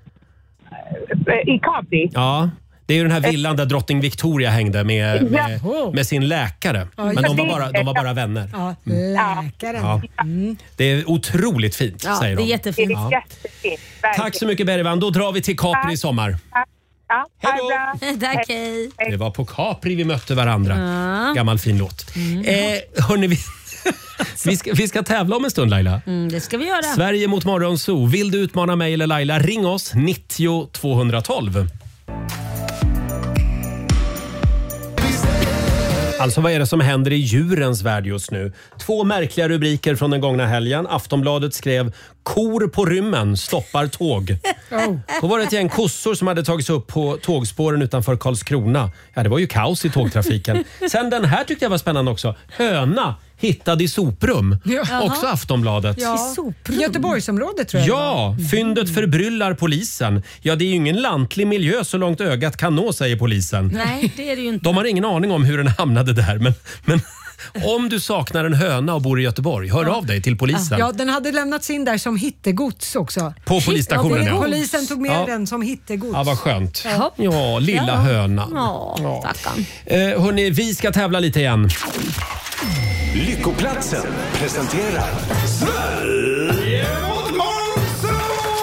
I Capri? Ja. Det är ju den här villan där drottning Victoria hängde med, med, med sin läkare. Men de var bara, de var bara vänner. Ja, läkaren. Ja. Mm. Det är otroligt fint, ja, säger de. Det är jättefint. Ja. Det är jättefint. Tack så mycket, Berivan. Då drar vi till Capri i sommar. Ja, hej då! Tack, hej. Det var på Capri vi mötte varandra. Ja. Gammal fin låt. Mm. Eh, hörni, vi, vi, ska, vi ska tävla om en stund, Laila. Mm, det ska vi göra. Sverige mot Morgonzoo. Vill du utmana mig eller Laila? Ring oss, nittio tvåhundratolv. Alltså, vad är det som händer i djurens värld just nu? Två märkliga rubriker från den gångna helgen. Aftonbladet skrev "Kor på rymmen stoppar tåg". Oh. Då var det ett gäng kossor som hade tagits upp på tågspåren utanför Karlskrona. Ja, det var ju kaos i tågtrafiken. Sen den här tyckte jag var spännande också. Höna hittad i soprum. Ja. Också Aftonbladet. Ja. I soprum? Göteborgsområdet tror jag. Ja, fyndet förbryllar polisen. Ja, det är ju ingen lantlig miljö så långt ögat kan nå, säger polisen. Nej, det är det ju inte. De har ingen aning om hur den hamnade där, men, men om du saknar en höna och bor i Göteborg, hör ja. av dig till polisen. Ja, den hade lämnats in där som hittegods också. På polisstationen, ja. Polisen tog med ja. den som hittegods. Ja, vad skönt. Ja, ja lilla ja. hönan. Ja, ja. Tackan. Eh, hörni, vi ska tävla lite igen. Lyckoplatsen presenterar Sverige mot Morgonzoo!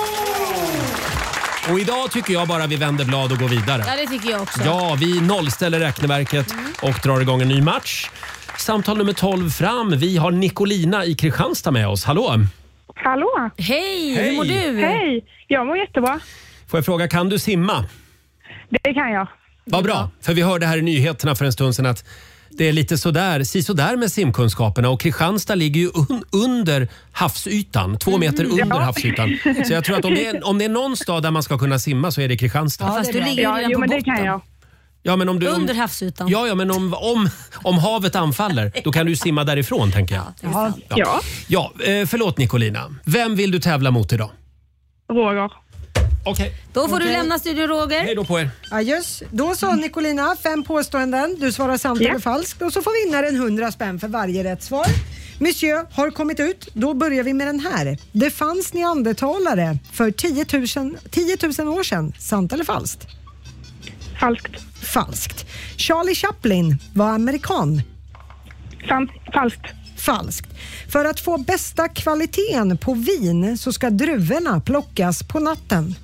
Och idag tycker jag bara vi vänder blad och går vidare. Ja, det tycker jag också. Ja, vi nollställer räkneverket mm. och drar igång en ny match. Samtal nummer tolv fram. Vi har Nicolina i Kristianstad med oss. Hallå! Hallå! Hej, Hej. Hur mår du? Hej, jag mår jättebra. Får jag fråga, kan du simma? Det kan jag. Vad bra, för vi hörde här i nyheterna för en stund sedan att det är lite sådär, si sådär med simkunskaperna, och Kristianstad ligger ju un- under havsytan, två meter mm, under ja. havsytan. Så jag tror att om det, är, om det är någon stad där man ska kunna simma så är det Kristianstad. Ja, fast du ligger ju ja, redan jo, på men det botten. kan jag. Ja, men om du, under om, havsytan. Ja, ja men om, om, om havet anfaller, då kan du simma därifrån, tänker jag. Ja, ja. ja. ja eh, förlåt Nicolina. Vem vill du tävla mot idag? Roger. Okej. Okay. Då får okay. du lämna studio, Roger. Hej då på er. Ja, just. Då sa Nicolina fem påståenden. Du svarar sant yeah. eller falskt. Och så får vinnaren hundra spänn för varje rätt svar. Monsieur har kommit ut. Då börjar vi med den här. Det fanns neandertalare för tio tusen år sedan. Sant eller falskt? Falskt. Falskt. Charlie Chaplin var amerikan. Sant. Falskt. Falskt. För att få bästa kvaliteten på vin så ska druvorna plockas på natten.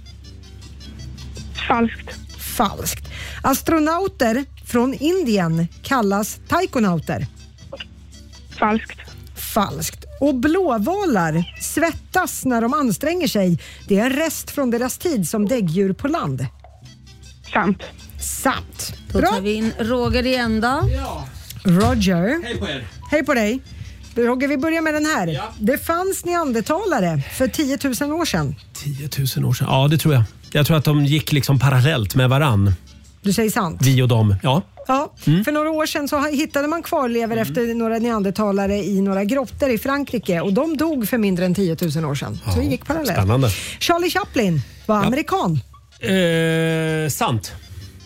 Falskt. Falskt. Astronauter från Indien kallas taikonauter. Falskt. Falskt. Och blåvalar svettas när de anstränger sig. Det är en rest från deras tid som däggdjur på land. Sant. Sant. Då Bra. tar vi in Roger igen då. Ja. Roger. Hej på er. Hej på dig. Roger, vi börjar med den här. Ja. Det fanns neandertalare för tio tusen år sedan. tio tusen år sedan, ja det tror jag. Jag tror att de gick liksom parallellt med varann. Du säger sant. Vi och dem, ja. Ja, mm. För några år sedan så hittade man kvarlever mm. efter några neandertalare i några grottor i Frankrike, och de dog för mindre än tio tusen år sedan. Ja, så det gick parallellt. Spännande. Charlie Chaplin var ja. amerikan. Eh, sant.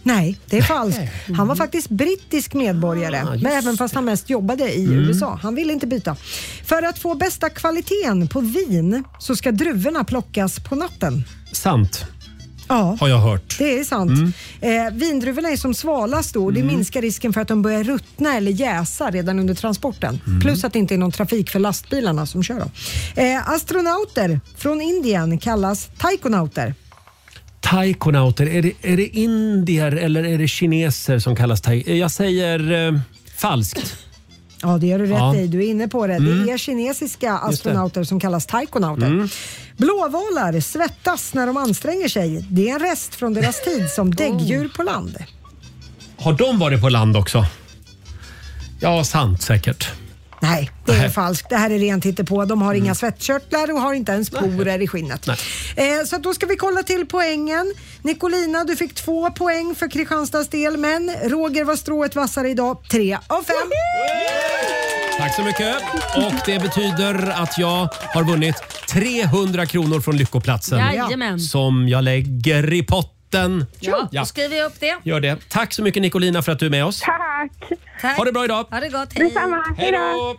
Nej, det är falskt. Han var faktiskt brittisk medborgare, ah, men även fast han mest jobbade i mm. U S A. Han ville inte byta. För att få bästa kvaliteten på vin så ska druvorna plockas på natten. Sant. Ja, har jag hört. Det är sant. Mm. Eh, vindruvorna är som svalast då och det mm. minskar risken för att de börjar ruttna eller jäsa redan under transporten. Mm. Plus att det inte är någon trafik för lastbilarna som kör dem. Eh, astronauter från Indien kallas taikonauter. Taikonauter, är det, är det indier eller är det kineser som kallas taik? Jag säger eh, falskt. Ja, det gör du rätt ja. i. Du är inne på det. Mm. Det är kinesiska astronauter som kallas taikonauter. Mm. Blåvalar svettas när de anstränger sig. Det är en rest från deras tid som däggdjur på land. Har de varit på land också? Ja, sant säkert. Nej, det är Nej. falskt. Det här är rent hittepå. De har mm. inga svettkörtlar och har inte ens porer i skinnet. Eh, så då ska vi kolla till poängen. Nicolina, du fick två poäng för Kristianstads del, men Roger var strået vassare idag. Tre av fem. Tack så mycket. Och det betyder att jag har vunnit trehundra kronor från Lyckoplatsen. Jajamän. Som jag lägger i potten. Ja, då skriver jag upp det. Gör det. Tack så mycket Nicolina för att du är med oss. Tack. Tack. Ha det bra idag. Ha det gott. Hej. Detsamma. Hej då.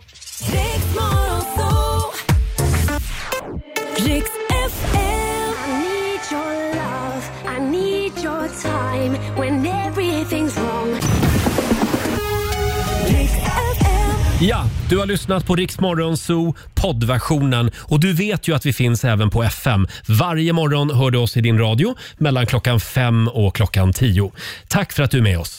Riks F M. I need your love. I need your time when everything's wrong. Riks F M. Ja, du har lyssnat på Riks Morgonzoo poddversionen och du vet ju att vi finns även på F M. Varje morgon hör du oss i din radio mellan klockan fem och klockan tio. Tack för att du är med oss.